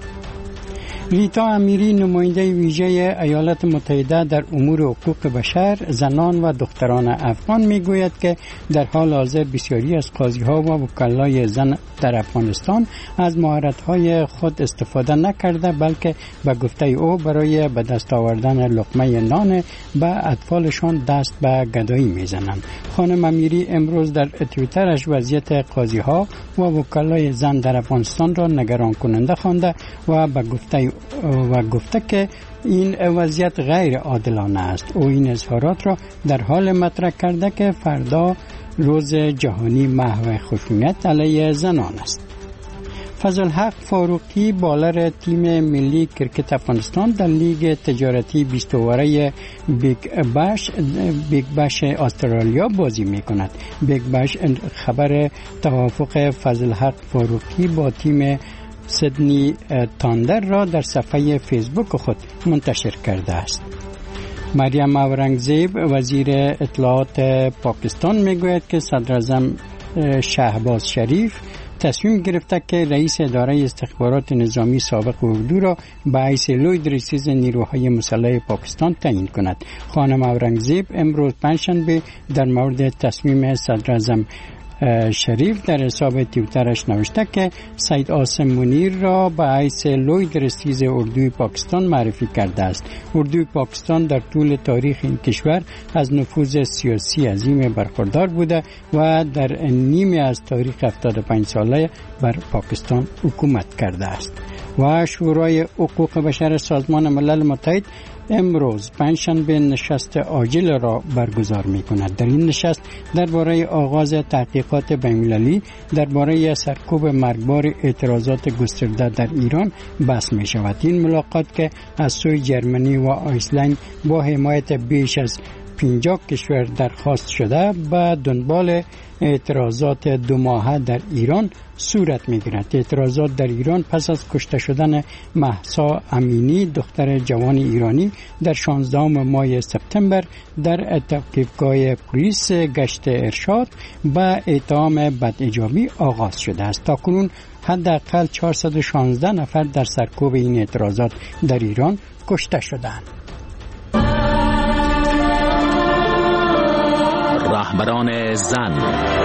Speaker 1: ریتا امیری، نماینده ویژه ایالات متحده در امور حقوق بشر، زنان و دختران افغان میگوید که در حال حاضر بسیاری از قاضی‌ها و وکلای زن در افغانستان از مهارت‌های خود استفاده نکرده، بلکه به گفته او برای به دست آوردن لقمه نان به اطفالشان دست به گدایی میزنند. خانم امیری امروز در توییترش وضعیت قاضی‌ها و وکلای زن در افغانستان را نگران کننده خوانده و به گفته و گفته که این وضعیت غیر عادلانه است. او این اظهارات را در حال مطرح کرده که فردا روز جهانی محو خشونت علیه زنان است. فضلحق فاروقی، بالر تیم ملی کرکت افغانستان در لیگ تجارتی بیست اوره بیگ باش بیگ باش استرالیا بازی می کند. بیگ باش خبر توافق فضلحق فاروقی با تیم سیدنی تاندر را در صفحه فیسبوک خود منتشر کرده است. مریم اورنگزیب، وزیر اطلاعات پاکستان، میگوید که صدر اعظم شهباز شریف تصمیم گرفته که رئیس اداره استخبارات نظامی سابق اردو را به حیث لوی رئیس نیروهای مسلح پاکستان تعیین کند. خانم اورنگزیب امروز پنجشنبه در مورد تصمیم صدر اعظم شریف در حساب توییترش نوشته که سید عاصم منیر را به حیث لوی رئیس اردوی پاکستان معرفی کرده است. اردوی پاکستان در طول تاریخ این کشور از نفوذ سیاسی عظیم برخوردار بوده و در نیمه از تاریخ هفتاد و پنج ساله بر پاکستان حکومت کرده است. و شورای حقوق بشر سازمان ملل متحد امروز پنجشنبه نشست عاجل را برگزار می کند. در این نشست درباره آغاز تحقیقات بین‌المللی درباره سرکوب مرگبار اعتراضات گسترده در ایران بحث می شود. این ملاقات که از سوی جرمنی و آیسلند با حمایت بیش از پنجاه کشور درخواست شده به دنبال اعتراضات دو ماهه در ایران صورت می‌گیرد. اعتراضات در ایران پس از کشته شدن مهسا امینی، دختر جوان ایرانی، در شانزدهم ماه سپتامبر در توقیفگاه پلیس گشت ارشاد به اتهام بداجابی آغاز شده است. تاکنون حداقل چهارصد و شانزده نفر در سرکوب این اعتراضات در ایران کشته شدند.
Speaker 5: رهبران زن.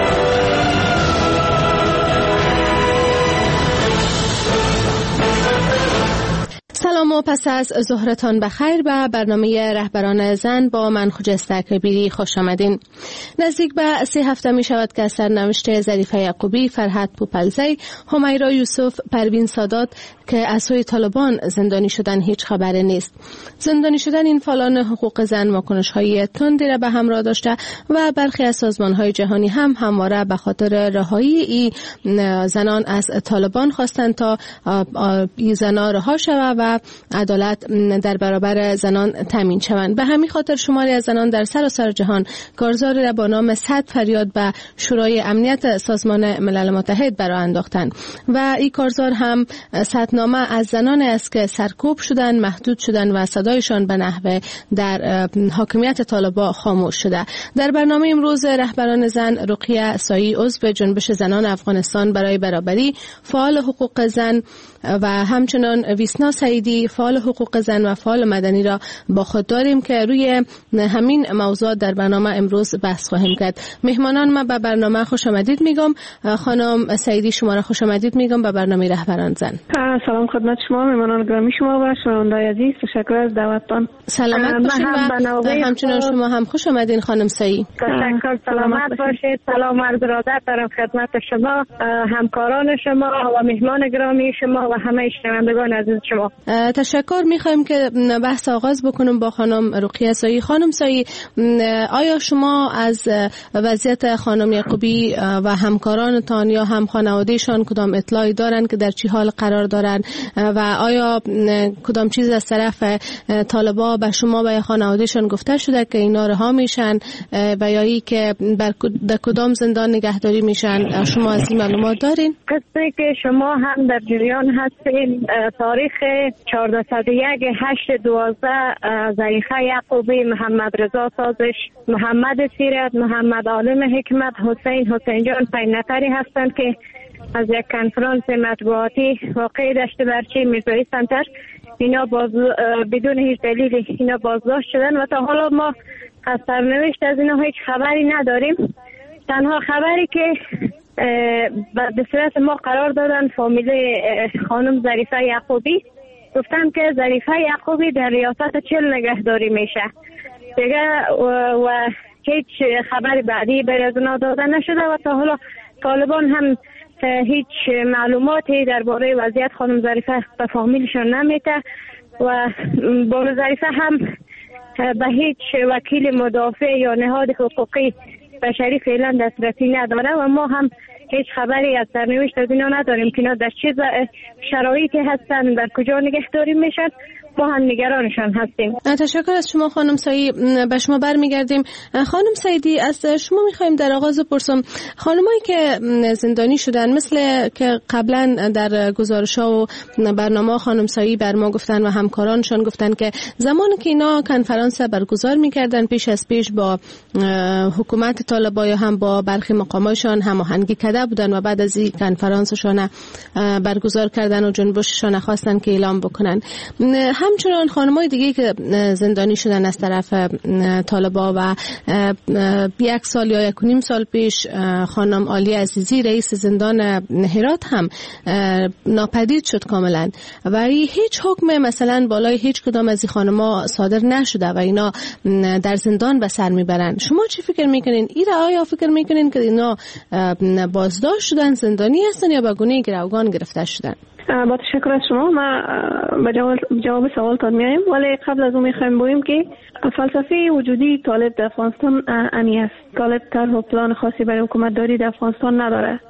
Speaker 12: سلام و پس از ظهرتان بخیر به برنامه رهبران زن با من خجسته کبیری خوش آمدین. نزدیک به سه هفته می شود که سرنوشت ظریفه یعقوبی، فرهاد پوپلزی، همیرا یوسف، پروین سادات که از سوی طالبان زندانی شدن هیچ خبری نیست. زندانی شدن این فعالان حقوق زن واکنش‌های تندی را به همراه داشته و برخی از سازمان‌های جهانی هم همواره به خاطر رهایی این زنان از طالبان خواستند تا این زنان رها شود و
Speaker 7: عدالت در برابر زنان تامین شوند. به همین خاطر شماری از زنان در سراسر جهان کارزاری را با نام صد فریاد به شورای امنیت سازمان ملل متحد برآ انداختند و این کارزار هم صدنامه از زنان است که سرکوب شدند، محدود شدند و صدایشان به نحوه در حاکمیت طالبان خاموش شده. در برنامه امروز رهبران زن رقیه سایی عضو جنبش زنان افغانستان برای برابری، فعال حقوق زن و همچنان ویسنا سعیدی فعال حقوق زن و فعال مدنی را با خود داریم که روی همین موضوع در برنامه امروز بحث خواهیم کرد. مهمانان ما به برنامه خوش آمدید میگم. خانم سعیدی شما را خوش آمدید میگم به برنامه رهبران زن.
Speaker 8: سلام خدمت شما مهمانان گرامی شما و شنوندگان عزیز، تشکر از دعوتتان.
Speaker 7: سلامت باشید و همچنان شما هم خوش آمدین خانم سعیدی.
Speaker 8: تشکر، سلامت باشید. سلام عرض ارادت دارم خدمت شما، همکاران شما و مهمان گرامی شما و همه شنوندگان عزیز شما.
Speaker 7: تشکر. میخوایم که بحث آغاز بکنم با خانم رقیه سایی. خانم سایی، آیا شما از وضعیت خانم یعقوبی و همکارانتان یا هم خانوادهشان کدام اطلاعی دارند که در چی حال قرار دارند و آیا کدام چیز از طرف طالبان به شما و خانوادهشان گفته شده که اینا رها میشن و یا ای که در کدام زندان نگهداری میشن؟ شما از این معلومات دارین؟
Speaker 8: قصه که شما هم در جریان هستین، تاریخ چهاردهصد و یک هشت دوازده زلیخا یعقوبی، محمد رضا سازش، محمد سیرت، محمد عالم حکمت، حسین حسین جان پنج نفری هستند که از یک کنفرانس مطبوعاتی واقع دشت برچی میرزایی سنتر اینا باز بدون هیچ دلیل اینا بازداشت شدن و تا حالا ما از سرنوشت از اینا هیچ خبری نداریم. تنها خبری که به صورت ما قرار دادن فامیل خانم ظریفه یعقوبی، گفتن که ظریفه یعقوبی در ریاست چل نگهداری میشه دیگه و, و هیچ خبری بعدی برای از اونا داده نشده و تا حالا طالبان هم هیچ معلوماتی درباره وضعیت خانم ظریفه به فامیلشان نمیده و بانو ظریفه هم به هیچ وکیل مدافع یا نهاد حقوقی بشری فعلا دسترسی نداره و ما هم هیچ خبری از سرنوشت از اینا نداریم که اینا در چه شرایطی هستن، در کجا نگهداری میشن. ما هم نگرانشان هستیم.
Speaker 7: تشکر از شما خانم سایی. به شما برمیگردیم. خانم سعیدی، از شما میخوایم در آغاز بپرسم، خانمایی که زندانی شدن مثل که قبلا در گزارش‌ها و برنامه خانم سایی بر ما گفتن و همکارانشان گفتن که زمانی که اینا کنفرانس برگزار میکردن پیش از پیش با حکومت طالبان یا هم با برخی مقاماتشان هماهنگی کرده بودن و بعد از این کنفرانسشان برگزار کردن و جنبششان خواستن که اعلام بکنن. همچنان خانمای دیگه که زندانی شدن از طرف طالبان و یک سال یا یک و نیم سال پیش خانم عالی عزیزی رئیس زندان هرات هم ناپدید شد کاملا و هیچ حکم مثلا بالای هیچ کدام از این خانما صادر نشده و اینا در زندان به سر میبرن. شما چی فکر میکنین؟ اینا آیا فکر میکنین که اینا بازداشت شدن، زندانی هستن یا به گونه گروگان گرفته شدن؟
Speaker 8: با تشکر از شما. ما به جواب, جواب سوالتان میایم، ولی قبل از اون میخوایم بگوییم که فلسفه وجودی طالب در افغانستان انی است. طالب طرح و پلان خاصی برای حکومت داری در افغانستان نداره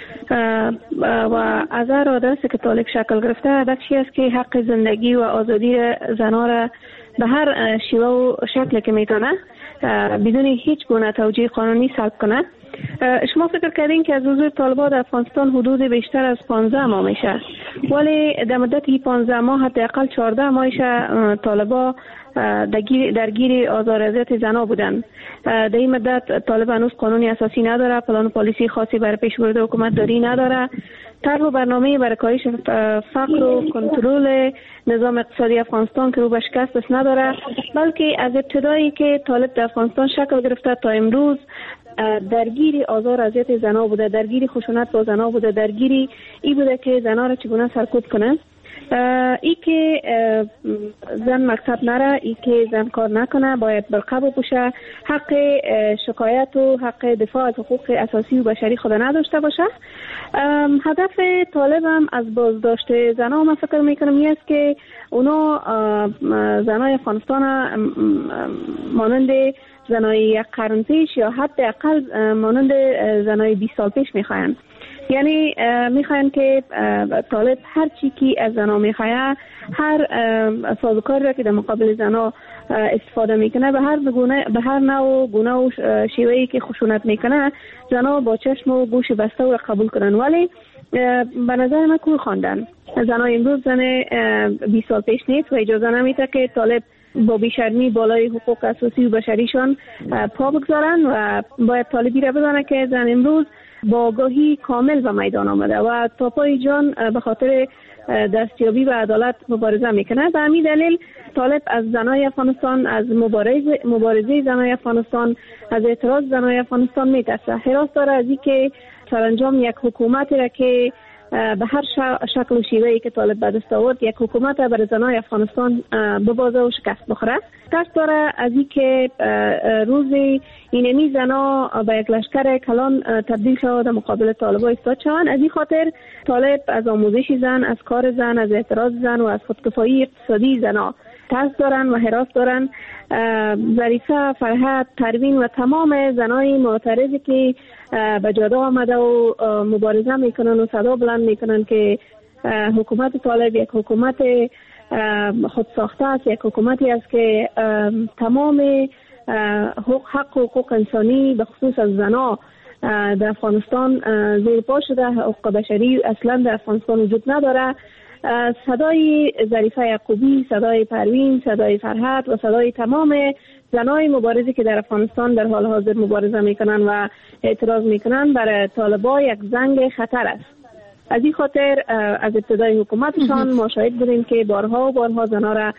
Speaker 8: و از هر آدرسی که طالب شکل گرفته هدفی است که حق زندگی و آزادی زنان را به هر شیوه و شکلی که میتونه بدون هیچ گونه توجیه قانونی سلب کنه. شما فکر کردین که از حضور طالبان در افغانستان حدود بیشتر از پانزده ماه میشه، ولی در مدت این پانزده ماه حداقل چهارده ماهش طالبان درگیر آزار اذیت زنا بودن. در این مدت طالبان هنوز قانونی اساسی نداره، پلان و پالیسی خاصی برای پیشبرد حکومت داری نداره، طرح و برنامه برای کاهش فقر و کنترل نظام اقتصادی افغانستان که رو به شکست نداره، بلکه از ابتدایی که طالب در افغانستان شکل گرفته تا امروز درگیری آزار اذیت زنا بوده، درگیری خشونت با زنا بوده، درگیری ای بوده که زنا را چگونه سرکوب کنه. ای که زن مکتب نره، ای که زن کار نکنه، باید برقه بپوشه، حق شکایت و حق دفاع از حقوق اساسی و بشری خود نداشته باشه. هدف طالب هم از بازداشت زنها من فکر میکنم این است که اونا زنای افغانستان مانند زنای یک قرن پیش یا حداقل مانند زنای بیست سال پیش میخواین. یعنی میخواین که طالب هر چی که از زنا میخواه، هر سازوکاری را که در مقابل زنا استفاده میکنه، به هر گونه به هر نوع گونه و شیوهی که خشونت میکنه، زنا با چشم و گوش بسته و قبول کنن. ولی به نظر من کور خواندن. زنا امروز زن بیست سال پیش نیست و اجازه نمیده که طالب با بیشرمی بالای حقوق اساسی و بشریشان پا بگذارن و باید طالبی را بدانه که زن امروز با آگاهی کامل به میدان آمده و تا پای جان به خاطر دستیابی و عدالت مبارزه میکنه. به همین دلیل طالب از زنای افغانستان، از مبارزه مبارزه زنای افغانستان، از اعتراض زنای افغانستان میترسه. حراس داره از اینکه سرانجام یک حکومتی را که به هر شکل و شیوهی که طالب به دست آورد، یک حکومت برای زنای افغانستان ببازه و شکست بخوره. ترس داره از این که روزی اینمی زنا به یک لشکر کلان تبدیل شود مقابل طالبا ایستاد شوند. از این خاطر طالب از آموزش زن، از کار زن، از اعتراض زن و از خودکفایی اقتصادی زنا ترس دارن و هراس دارن. ظریفه، فرحت، پروین و تمام زنای معترضی که به جاده آمده و مبارزه میکنن و صدا بلند میکنن که حکومت طالب یک حکومت خود ساخته است، یک حکومتی است که تمام حق و حقوق انسانی به خصوص از زنا در افغانستان زیر پا شده، حقوق بشری اصلا در افغانستان وجود نداره. صدای ظریفه یعقوبی، صدای پروین، صدای فرحت و صدای تمام زنای مبارزی که در افغانستان در حال حاضر مبارزه میکنن و اعتراض میکنن برای طالبا یک زنگ خطر است. از این خاطر از ابتدای حکومتشان ما شاهد بودیم که بارها و بارها زنها را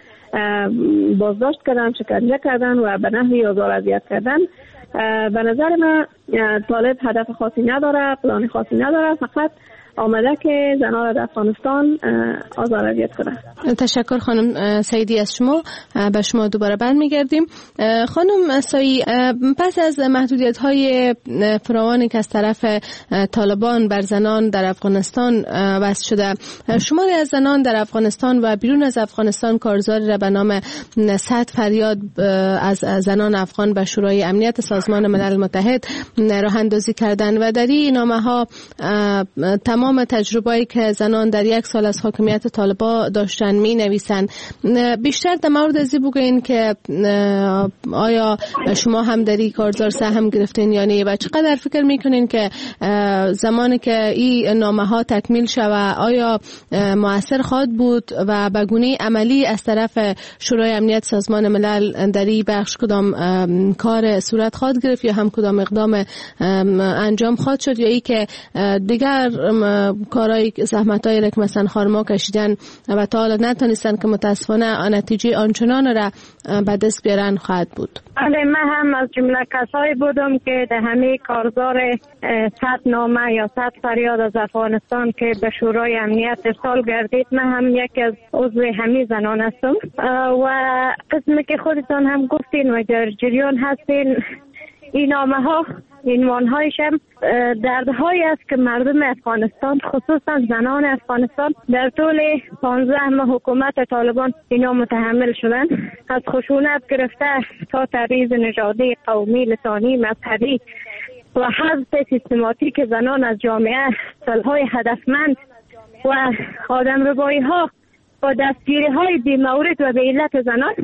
Speaker 8: بازداشت کردن، شکنجه کردن و به نحوی آزار و اذیت کردن. به نظر من طالب هدف خاصی نداره، پلان خاصی نداره، فقط آمده که زنها را در افغانستان آزار اذیت کنه.
Speaker 7: تشکر خانم سعیدی از شما. به شما دوباره برمیگردیم. خانم سایی، پس از محدودیت های فراوانی که از طرف طالبان بر زنان در افغانستان وضع شده، شماری از زنان در افغانستان و بیرون از افغانستان کارزاری را به نام صد فریاد از زنان افغان به شورای امنیت سازمان ملل متحد راه اندازی کردند و در این نامه ها تمام تمام تجربه‌ای که زنان در یک سال از حاکمیت طالبان داشتن می نویسن. بیشتر در مورد ازی بگوین که آیا شما هم در این کارزار سهم گرفتین یا نه و چقدر فکر میکنین که زمانی که این نامه ها تکمیل شود آیا مؤثر خواهد بود و به گونه عملی از طرف شورای امنیت سازمان ملل در این بخش کدام کار صورت خواهد گرفت یا هم کدام اقدام انجام خواهد شد یا ای که دیگر کارهای زحمتایی را که مثلا خانم‌ها کشیدن و تا حالا نتونستن که متاسفانه نتیجه آنچنان را به دست بیارن خواهد بود؟
Speaker 8: بله، من هم از جمله کسایی بودم که در همه کارزار صد نامه یا صد فریاد از افغانستان که به شورای امنیت ارسال گردید، من هم یکی از عضو همه زنان هستم و قسمی که خودتان هم گفتین و در جریان هستین، این نامه ها عنوان هایش هم دردهایی است که مردم افغانستان خصوصا زنان افغانستان در طول پانزده ماه حکومت طالبان اینا متحمل شدن، از خشونت گرفته تا تبعیض نژادی، قومی، لسانی، مذهبی و حذف سیستماتیک زنان از جامعه، سالهای هدفمند و آدمربایی ها و دستگیری های بی مورد و به علت زنان.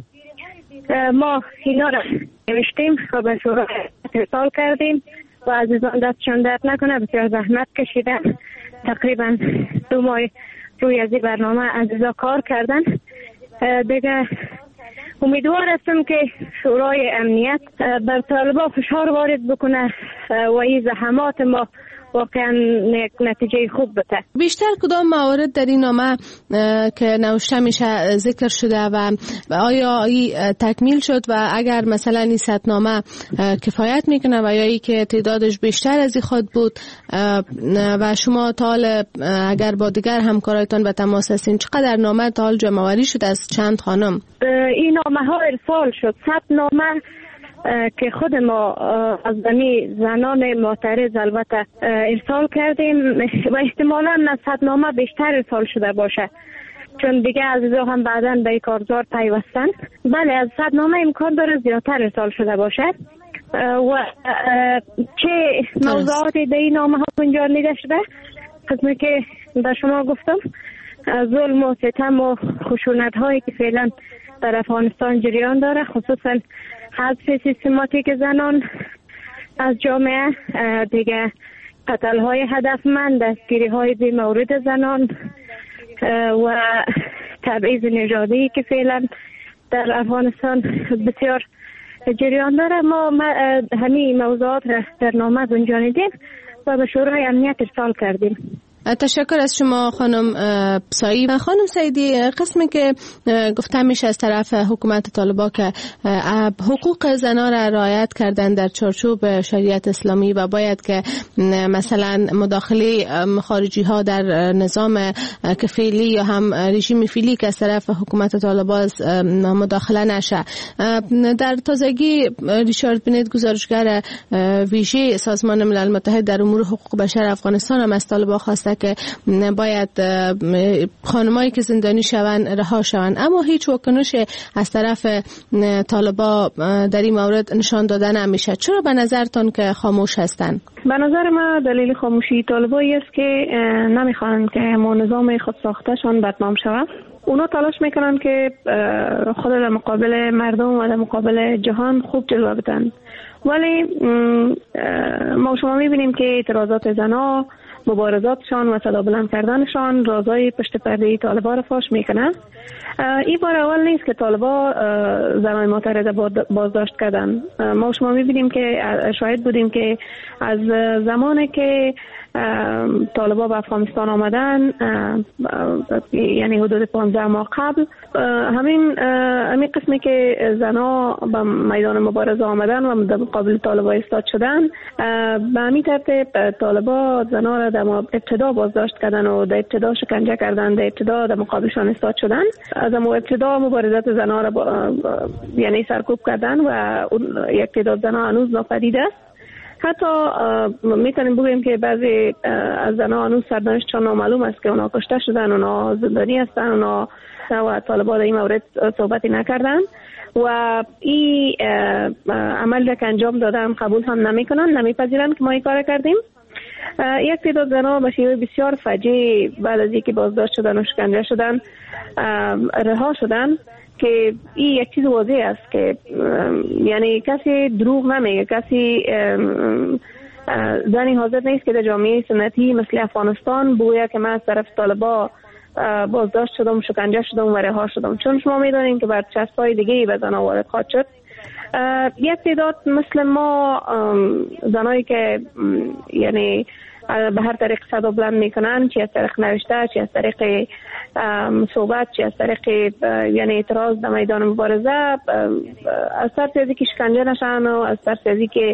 Speaker 8: ما اینا را نوشتیم و به شورای ارسال کردیم و عزیزان دستشان درد نکنه، بسیار زحمت کشیدن، تقریبا دو ماه روی از این برنامه عزیزا کار کردن. دیگه امیدوار هستم که شورای امنیت بر طالبان فشار وارد بکنه و این زحمات ما واقعا نتیجه خوب بده.
Speaker 7: بیشتر کدام موارد در این نامه که نوشته میشه ذکر شده و آیا ای تکمیل شد و اگر مثلا این صد نامه کفایت میکنه و یا ای که تعدادش بیشتر از این خود بود و شما تا حال اگر با دیگر همکارایتان به تماس هستین چقدر نامه تا حال جمع آوری شد از چند خانم؟
Speaker 8: این نامه ها ارسال شد، صد نامه که خود ما از دمی زنان معترض البته ارسال کردیم و احتمالاً صد نامه بیشتر ارسال شده باشه چون دیگه عزیزا هم بعداً به کارزار پیوستن. بله، از صد نامه امکان داره زیادتر ارسال شده باشه و چه موضوعاتی در این نامه ها گنجانیده شده؟ قسمی که در شما گفتم، ظلم و ستم و خشونت هایی که فعلا در افغانستان جریان داره، خصوصا حذف سیستماتیک زنان از جامعه، دیگه قتل های هدفمند، دستگیری های بی مورد زنان و تبعیض نژادی که فعلا در افغانستان بسیار جریان داره. ما همین موضوعات را در نامه گنجانیدیم و به شورای امنیت ارسال کردیم.
Speaker 7: تشکر از شما خانم سایی. خانم سعیدی، قسمی که گفته میشه از طرف حکومت طالبان که حقوق زنان را رعایت کردن در چارچوب شریعت اسلامی و باید که مثلا مداخله خارجی ها در نظام که فعلی یا هم رژیم فعلی که از طرف حکومت طالبان مداخله نشه. در تازگی ریچارد بنت، گزارشگر ویژه سازمان ملل متحد در امور حقوق بشر افغانستان، هم از طالبان خواسته که باید خانمایی که زندانی شوند رها شوند، اما هیچ واکنش از طرف طالبان در این مورد نشان داده نمیشه. چرا به نظرتان که خاموش هستند؟
Speaker 8: به نظر ما دلیل خاموشی طالبان است که نمیخوان که ما نظام خود ساختهشان بدنام شود. اونا تلاش میکنن که خود در مقابل مردم و در مقابل جهان خوب جلوه بدن، ولی ما شما میبینیم که اعتراضات زنها، مبارزاتشان و صدا بلند کردنشان رازای پشت پرده طالبان را فاش میکنه. این بار اول نیست که طالبان زنای معترضه بازداشت کردن. ما شما میبینیم که شاهد بودیم که از زمانی که طالبان به افغانستان آمدن، یعنی حدود پانزده ماه قبل، همین همین قسمی که زنها به میدان مبارزه آمدن و در مقابل طالبان ایستاد شدن، به همین ترتیب طالبان زنها را در ابتدا بازداشت کردن و در ابتدا شکنجه کردن، در ابتدا در مقابلشان ایستاد شدن. از ابتدا مبارزات زنها را با یعنی سرکوب کردن و یک تعداد زنها هنوز ناپدید است. حتی میتونیم بگوییم که بعضی از زنها هنوز سرنوشتشان نامعلوم است که اونا کشته شدن، اونا زندانی هستن، اونا و طالبان در این مورد صحبتی نکردن و این عمل را که انجام دادن قبول هم نمیکنن، نمیپذیرن که ما این کار کردیم. یک تعداد زنها به شیوه بسیار فجیع بعد از اینکه بازداشت شدن و شکنجه شدن رها شدن، که این یک چیز واضح است که یعنی کسی دروغ نمیگه، کسی زنی حاضر نیست که در جامعه سنتی مثل افغانستان بگوید که من از طرف طالبان بازداشت شدم، شکنجه شدم و رها شدم، چون شما میدونین که بر چسبای دیگه به زنها وارد خواهد شد. یک تعداد مثل ما زنایی که یعنی به هر طریق صدا بلند میکنن، چی از طریق نوشته، چی از طریق صحبت، چی از طریق یعنی اعتراض در میدان مبارزه، از طرف از اینکه شکنجه نشن و از طرف از اینکه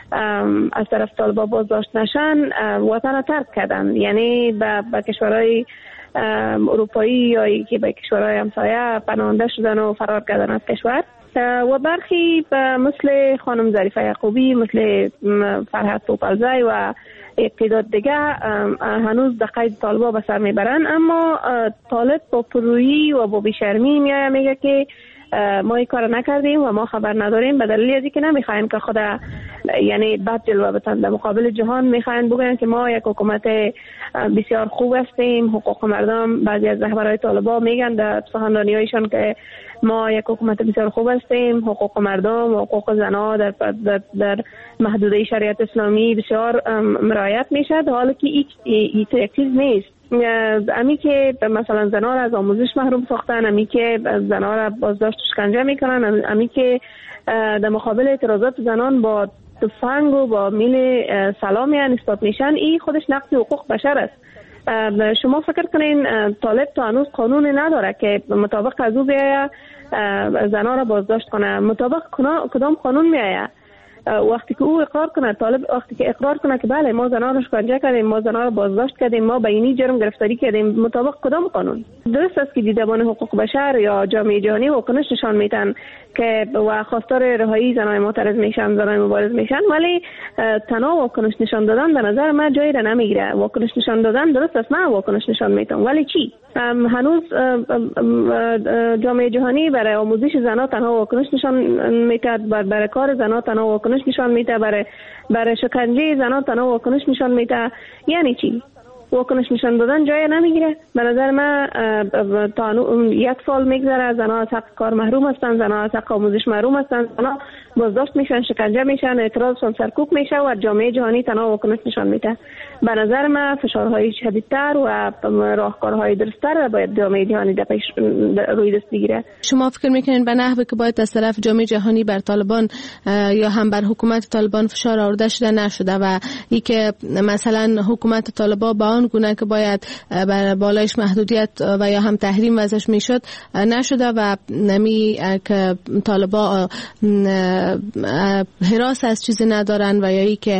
Speaker 8: از طرف طالبان بازداشت نشن وطن ترک کردن، یعنی به کشورهای اروپایی یا که به کشورهای همسایه پناهنده شدن و فرار کردن از کشور. و برخی مثل خانم ظریفه یعقوبی، مثل فرهاد توپلزی و یک تعداد دیگه هنوز در قید طالبان به سر میبرن، اما طالب با پرویی و با بیشرمی میایه میگه که ما این کار نکردیم و ما خبر نداریم، به دلیل از اینکه نمیخواین که خود یعنی بد جلوه بدن در مقابل جهان، میخواین بگن که ما یک حکومت بسیار خوب هستیم، حقوق مردم. بعضی از رهبرای طالبان میگن در سخنرانی‌هایشان که ما یک حکومت بسیار خوب هستیم، حقوق مردم و حقوق زنها در, در, در محدوده شریعت اسلامی بسیار مرایت میشه، در حالی که این یک چیز نیست. امی که مثلا زنها را از آموزش محروم ساختن، امی که زنها را بازداشت شکنجه میکنن، امی که در مقابل اعتراضات زنان با تفنگ و با میل سلامی نسبت میشن، این خودش نقض حقوق بشر است. شما فکر کنین طالب تا هنوز قانونی نداره که مطابق از او بیایه زنها را بازداشت کنه؟ مطابق کدام قانون میایه؟ وقتی که او اقرار کنه، طالب وقتی که اقرار کنه که بله ما زنها رو شکنجه کردیم، ما زنها رو بازداشت کردیم، ما به اینی جرم گرفتاری کردیم، مطابق کدام قانون؟ درست است که دیدبان حقوق بشر یا جامعه جهانی واکنش نشان میدن که و خواستار رهایی زنای معترض میشن، زنای مبارز میشن، ولی تنها واکنش نشان دادن به نظر من جایی را نمیگیره. واکنش نشان دادن درست است، من واکنش نشان میدم، ولی چی؟ هنوز جامعه جهانی برای آموزش زنها تنها واکنش نشان میکرد، برای کار زنها تنها واکنش واکنش نشان میده، برای برای شکنجه زنان تنها واکنش نشان میده. یعنی چی؟ واکنش نشان دادن جای نمیگیره. به نظر من تا یک سال میگذره زنها از حق کار محروم هستن، زنها از حق آموزش محروم هستن، زنها بازداشت میشن، شکنجه میشن، اعتراضشون سرکوب میشه و جامعه جهانی تنها واکنش نشان میده. به نظر من فشارهای شدیدتر و راهکارهای درست‌تر باید جامعه جهانی در پیش روی دست بگیره.
Speaker 7: شما فکر میکنین به نحوی که باید از طرف جامعه جهانی بر طالبان یا هم بر حکومت طالبان فشار آورده شده نشده و ای که مثلا حکومت طالبان با آن گونه که باید بر بالایش محدودیت و یا هم تحریم وضعش میشد نشده و نمی که طالبان حراس از چیزی ندارن و یا ای که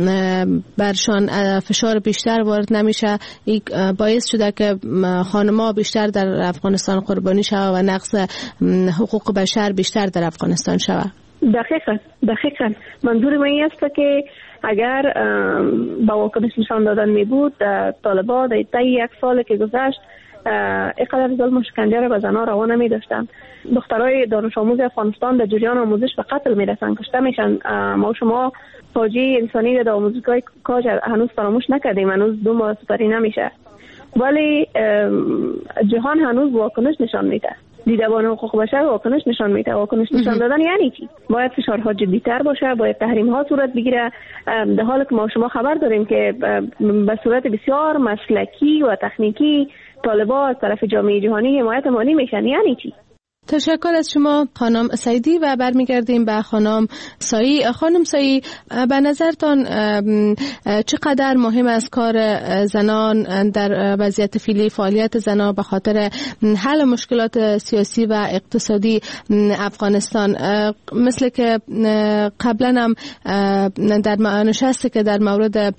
Speaker 7: برشان فشار بیشتر وارد نمیشه، ای باعث شده که خانم‌ها بیشتر در افغانستان قربانی شوه و نقض حقوق بشر بیشتر در افغانستان شوه.
Speaker 8: دقیقاً دقیقاً منظور من این است که اگر با واکنش نشان دادن می بود طالبان در طی یک سال که گذشت اینقدر ظلم و شکنجه را به زنها روا نمی داشتن. دخترای دانش آموز افغانستان در جریان آموزش به قتل می رسن، کشته میشن. ما شما فاجعه انسانی در آموزگاه کاج هنوز فراموش نکردیم، هنوز دو ماه سپری نمیشه، ولی جهان هنوز واکنش نشان میده. دیدبان حقوق بشر واکنش نشان میده. واکنش نشان دادن یعنی چی؟ باید فشارها جدی‌تر باشه، باید تحریم‌ها صورت بگیره، در حالی که ما شما خبر داریم که به صورت بسیار مسلکی و تکنیکی طالبان از طرف جامعه جهانی حمایت مالی میشن. یعنی چی؟
Speaker 7: تشکر از شما خانم سعیدی و برمیگردیم به خانم سایی. خانم سایی، به نظرتان چقدر مهم است کار زنان در وضعیت فعلی، فعالیت زنان به خاطر حل مشکلات سیاسی و اقتصادی افغانستان؟ مثل که قبلا هم در نشستی که در مورد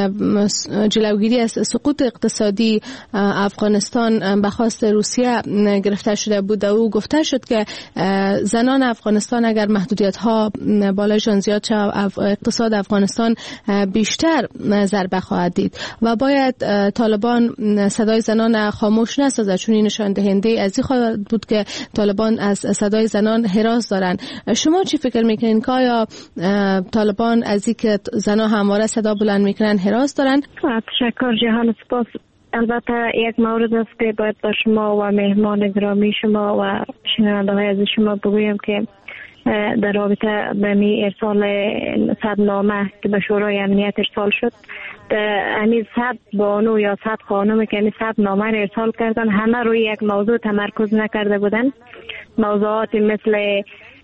Speaker 7: جلوگیری از سقوط اقتصادی افغانستان به خواست روسیه گرفته شده بود، او گفت شد که زنان افغانستان اگر محدودیت ها بالایشان زیاد شود اقتصاد افغانستان بیشتر ضربه خواهد دید و باید طالبان صدای زنان خاموش نسازد، چون این نشان دهنده از این خواهد بود که طالبان از صدای زنان هراس دارن. شما چی فکر میکنین که آیا طالبان از این که زنان همواره صدا بلند میکنن هراس دارن؟
Speaker 8: تشکر جهان، سپاس. البته یک مورد است که باید با شما و مهمان گرامی شما و شنونده های از شما بگویم که در رابطه به می ارسال صد نامه که به شورای امنیت ارسال شد، همین صد بانو یا صد خانم که همین صد نامه را ارسال کردن همه روی یک موضوع تمرکز نکرده بودن. موضوعات مثل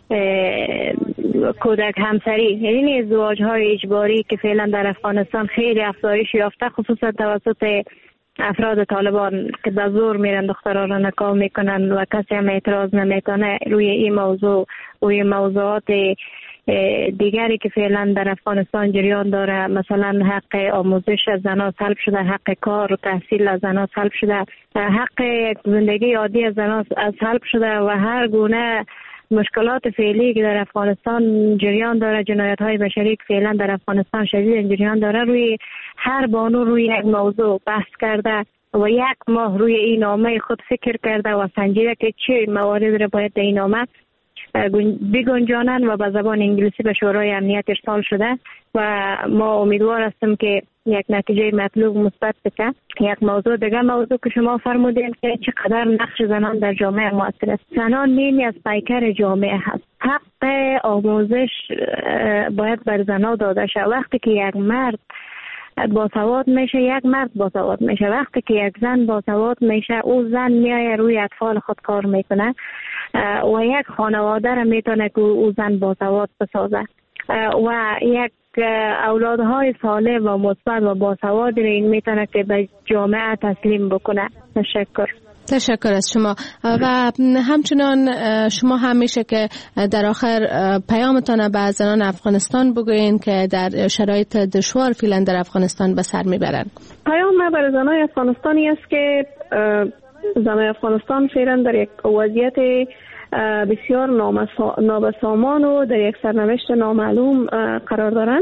Speaker 8: کودک همسری، یعنی ازدواج های اجباری که فعلا در افغانستان خیلی افزایش یافته، خصوصا توسط افراد طالبان که به زور میرن دخترها را نکاح میکنن و کسی هم اعتراض نمیکنه روی این موضوع. روی موضوعات دیگری که فعلا در افغانستان جریان داره، مثلا حق آموزش از زنان سلب شده، حق کار و تحصیل از زنان سلب شده، حق زندگی عادی از زنان سلب شده و هر گونه مشکلات فعلی که در افغانستان جریان داره، جنایت های بشری که فعلا در افغانستان شدید جریان داره، روی هر بانو روی یک موضوع بحث کرده و یک ماه روی این نامه خود فکر کرده و سنجیده که چه موارد را باید در این نامه بگنجانند و به زبان انگلیسی به شورای امنیت ارسال شده و ما امیدوار هستیم که یک نتیجه مطلوب مثبت بشه. یک موضوع دیگه، موضوع که شما فرمودین که چقدر نقش زنان در جامعه مؤثر است. زنان نیمی از پیکر جامعه هست. حق آموزش باید بر زنان داده شود. وقتی که یک مرد باسواد میشه، یک مرد باسواد میشه. وقتی که یک زن باسواد میشه، او زن میایه روی اطفال خود کار میکنه و یک خانواده را میتونه که او زن باسواد بسازه و یک اولادهای سالم و مثبت و باسواد را این میتونه که به جامعه تسلیم بکنه. تشکر.
Speaker 7: تشکر از شما و همچنان شما همیشه که در آخر پیامتان به زنان افغانستان بگوین که در شرایط دشوار فعلا در افغانستان به سر میبرن.
Speaker 8: پیام من برای زنان افغانستانی است که زنان افغانستان فعلا در یک وضعیت بسیار نابسامان و در یک سرنوشت نامعلوم قرار دارند.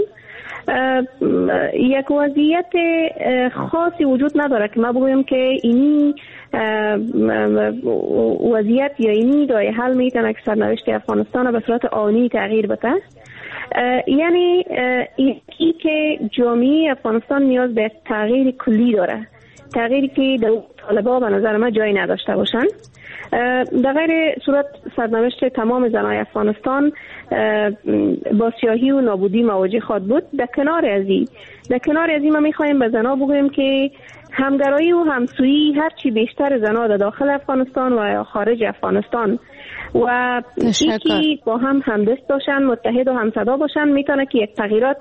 Speaker 8: یک وضعیت خاصی وجود نداره که ما بگویم که اینی وضعیت یا اینی راه حل میتونه که سرنوشت افغانستان به صورت آنی تغییر بده. یعنی یکی که جامعه افغانستان نیاز به تغییر کلی داره، تغییری که در طالبان به نظر من جایی نداشته باشن. در غیر صورت سرنوشت تمام زنای افغانستان با سیاهی و نابودی مواجه خواهد بود. در کنار از این در کنار از این ما میخوایم به زنا بگوییم که همگرایی و همسویی هرچی بیشتر زنا در داخل افغانستان و خارج افغانستان و یکی با هم همدست باشن، متحد و همصدا باشن، میتونه که یک تغییرات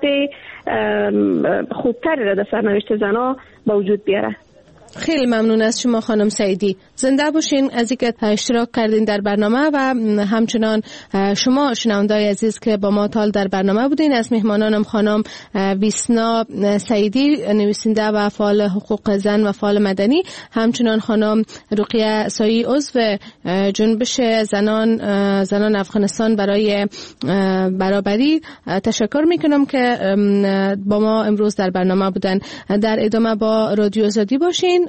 Speaker 8: خوبتری را در سرنوشت زنا به وجود بیاره.
Speaker 7: خیلی ممنون از شما خانم سعیدی. زنده باشین از اینکه اشتراک کردین در برنامه و همچنان شما شنوندای عزیز که با ما تال در برنامه بودین. از مهمانانم خانم ویسنا سعیدی نویسنده و فعال حقوق زن و فعال مدنی، همچنان خانم رقیه سایی عضو جنبش زنان زنان افغانستان برای برابری تشکر میکنم که با ما امروز در برنامه بودن. در ادامه با رادیو آزادی باشین.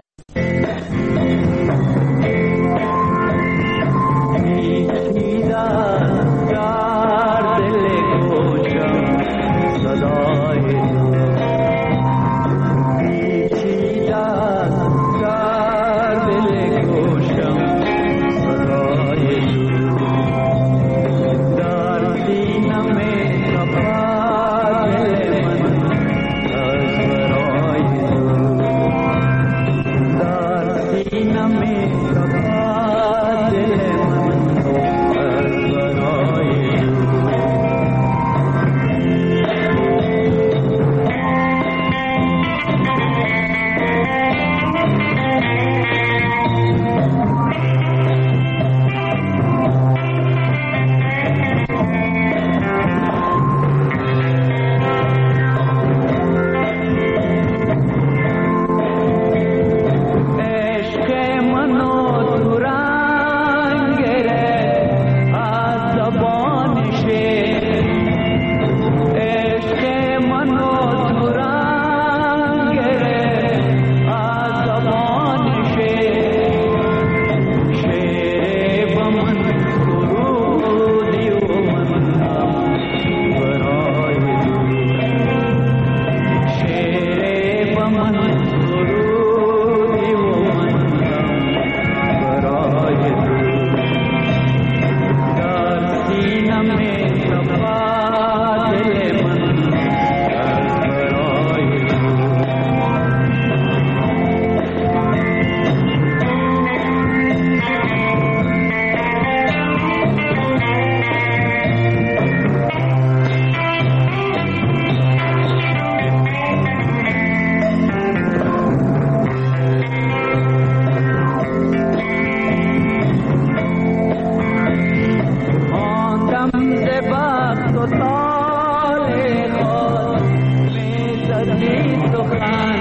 Speaker 10: تو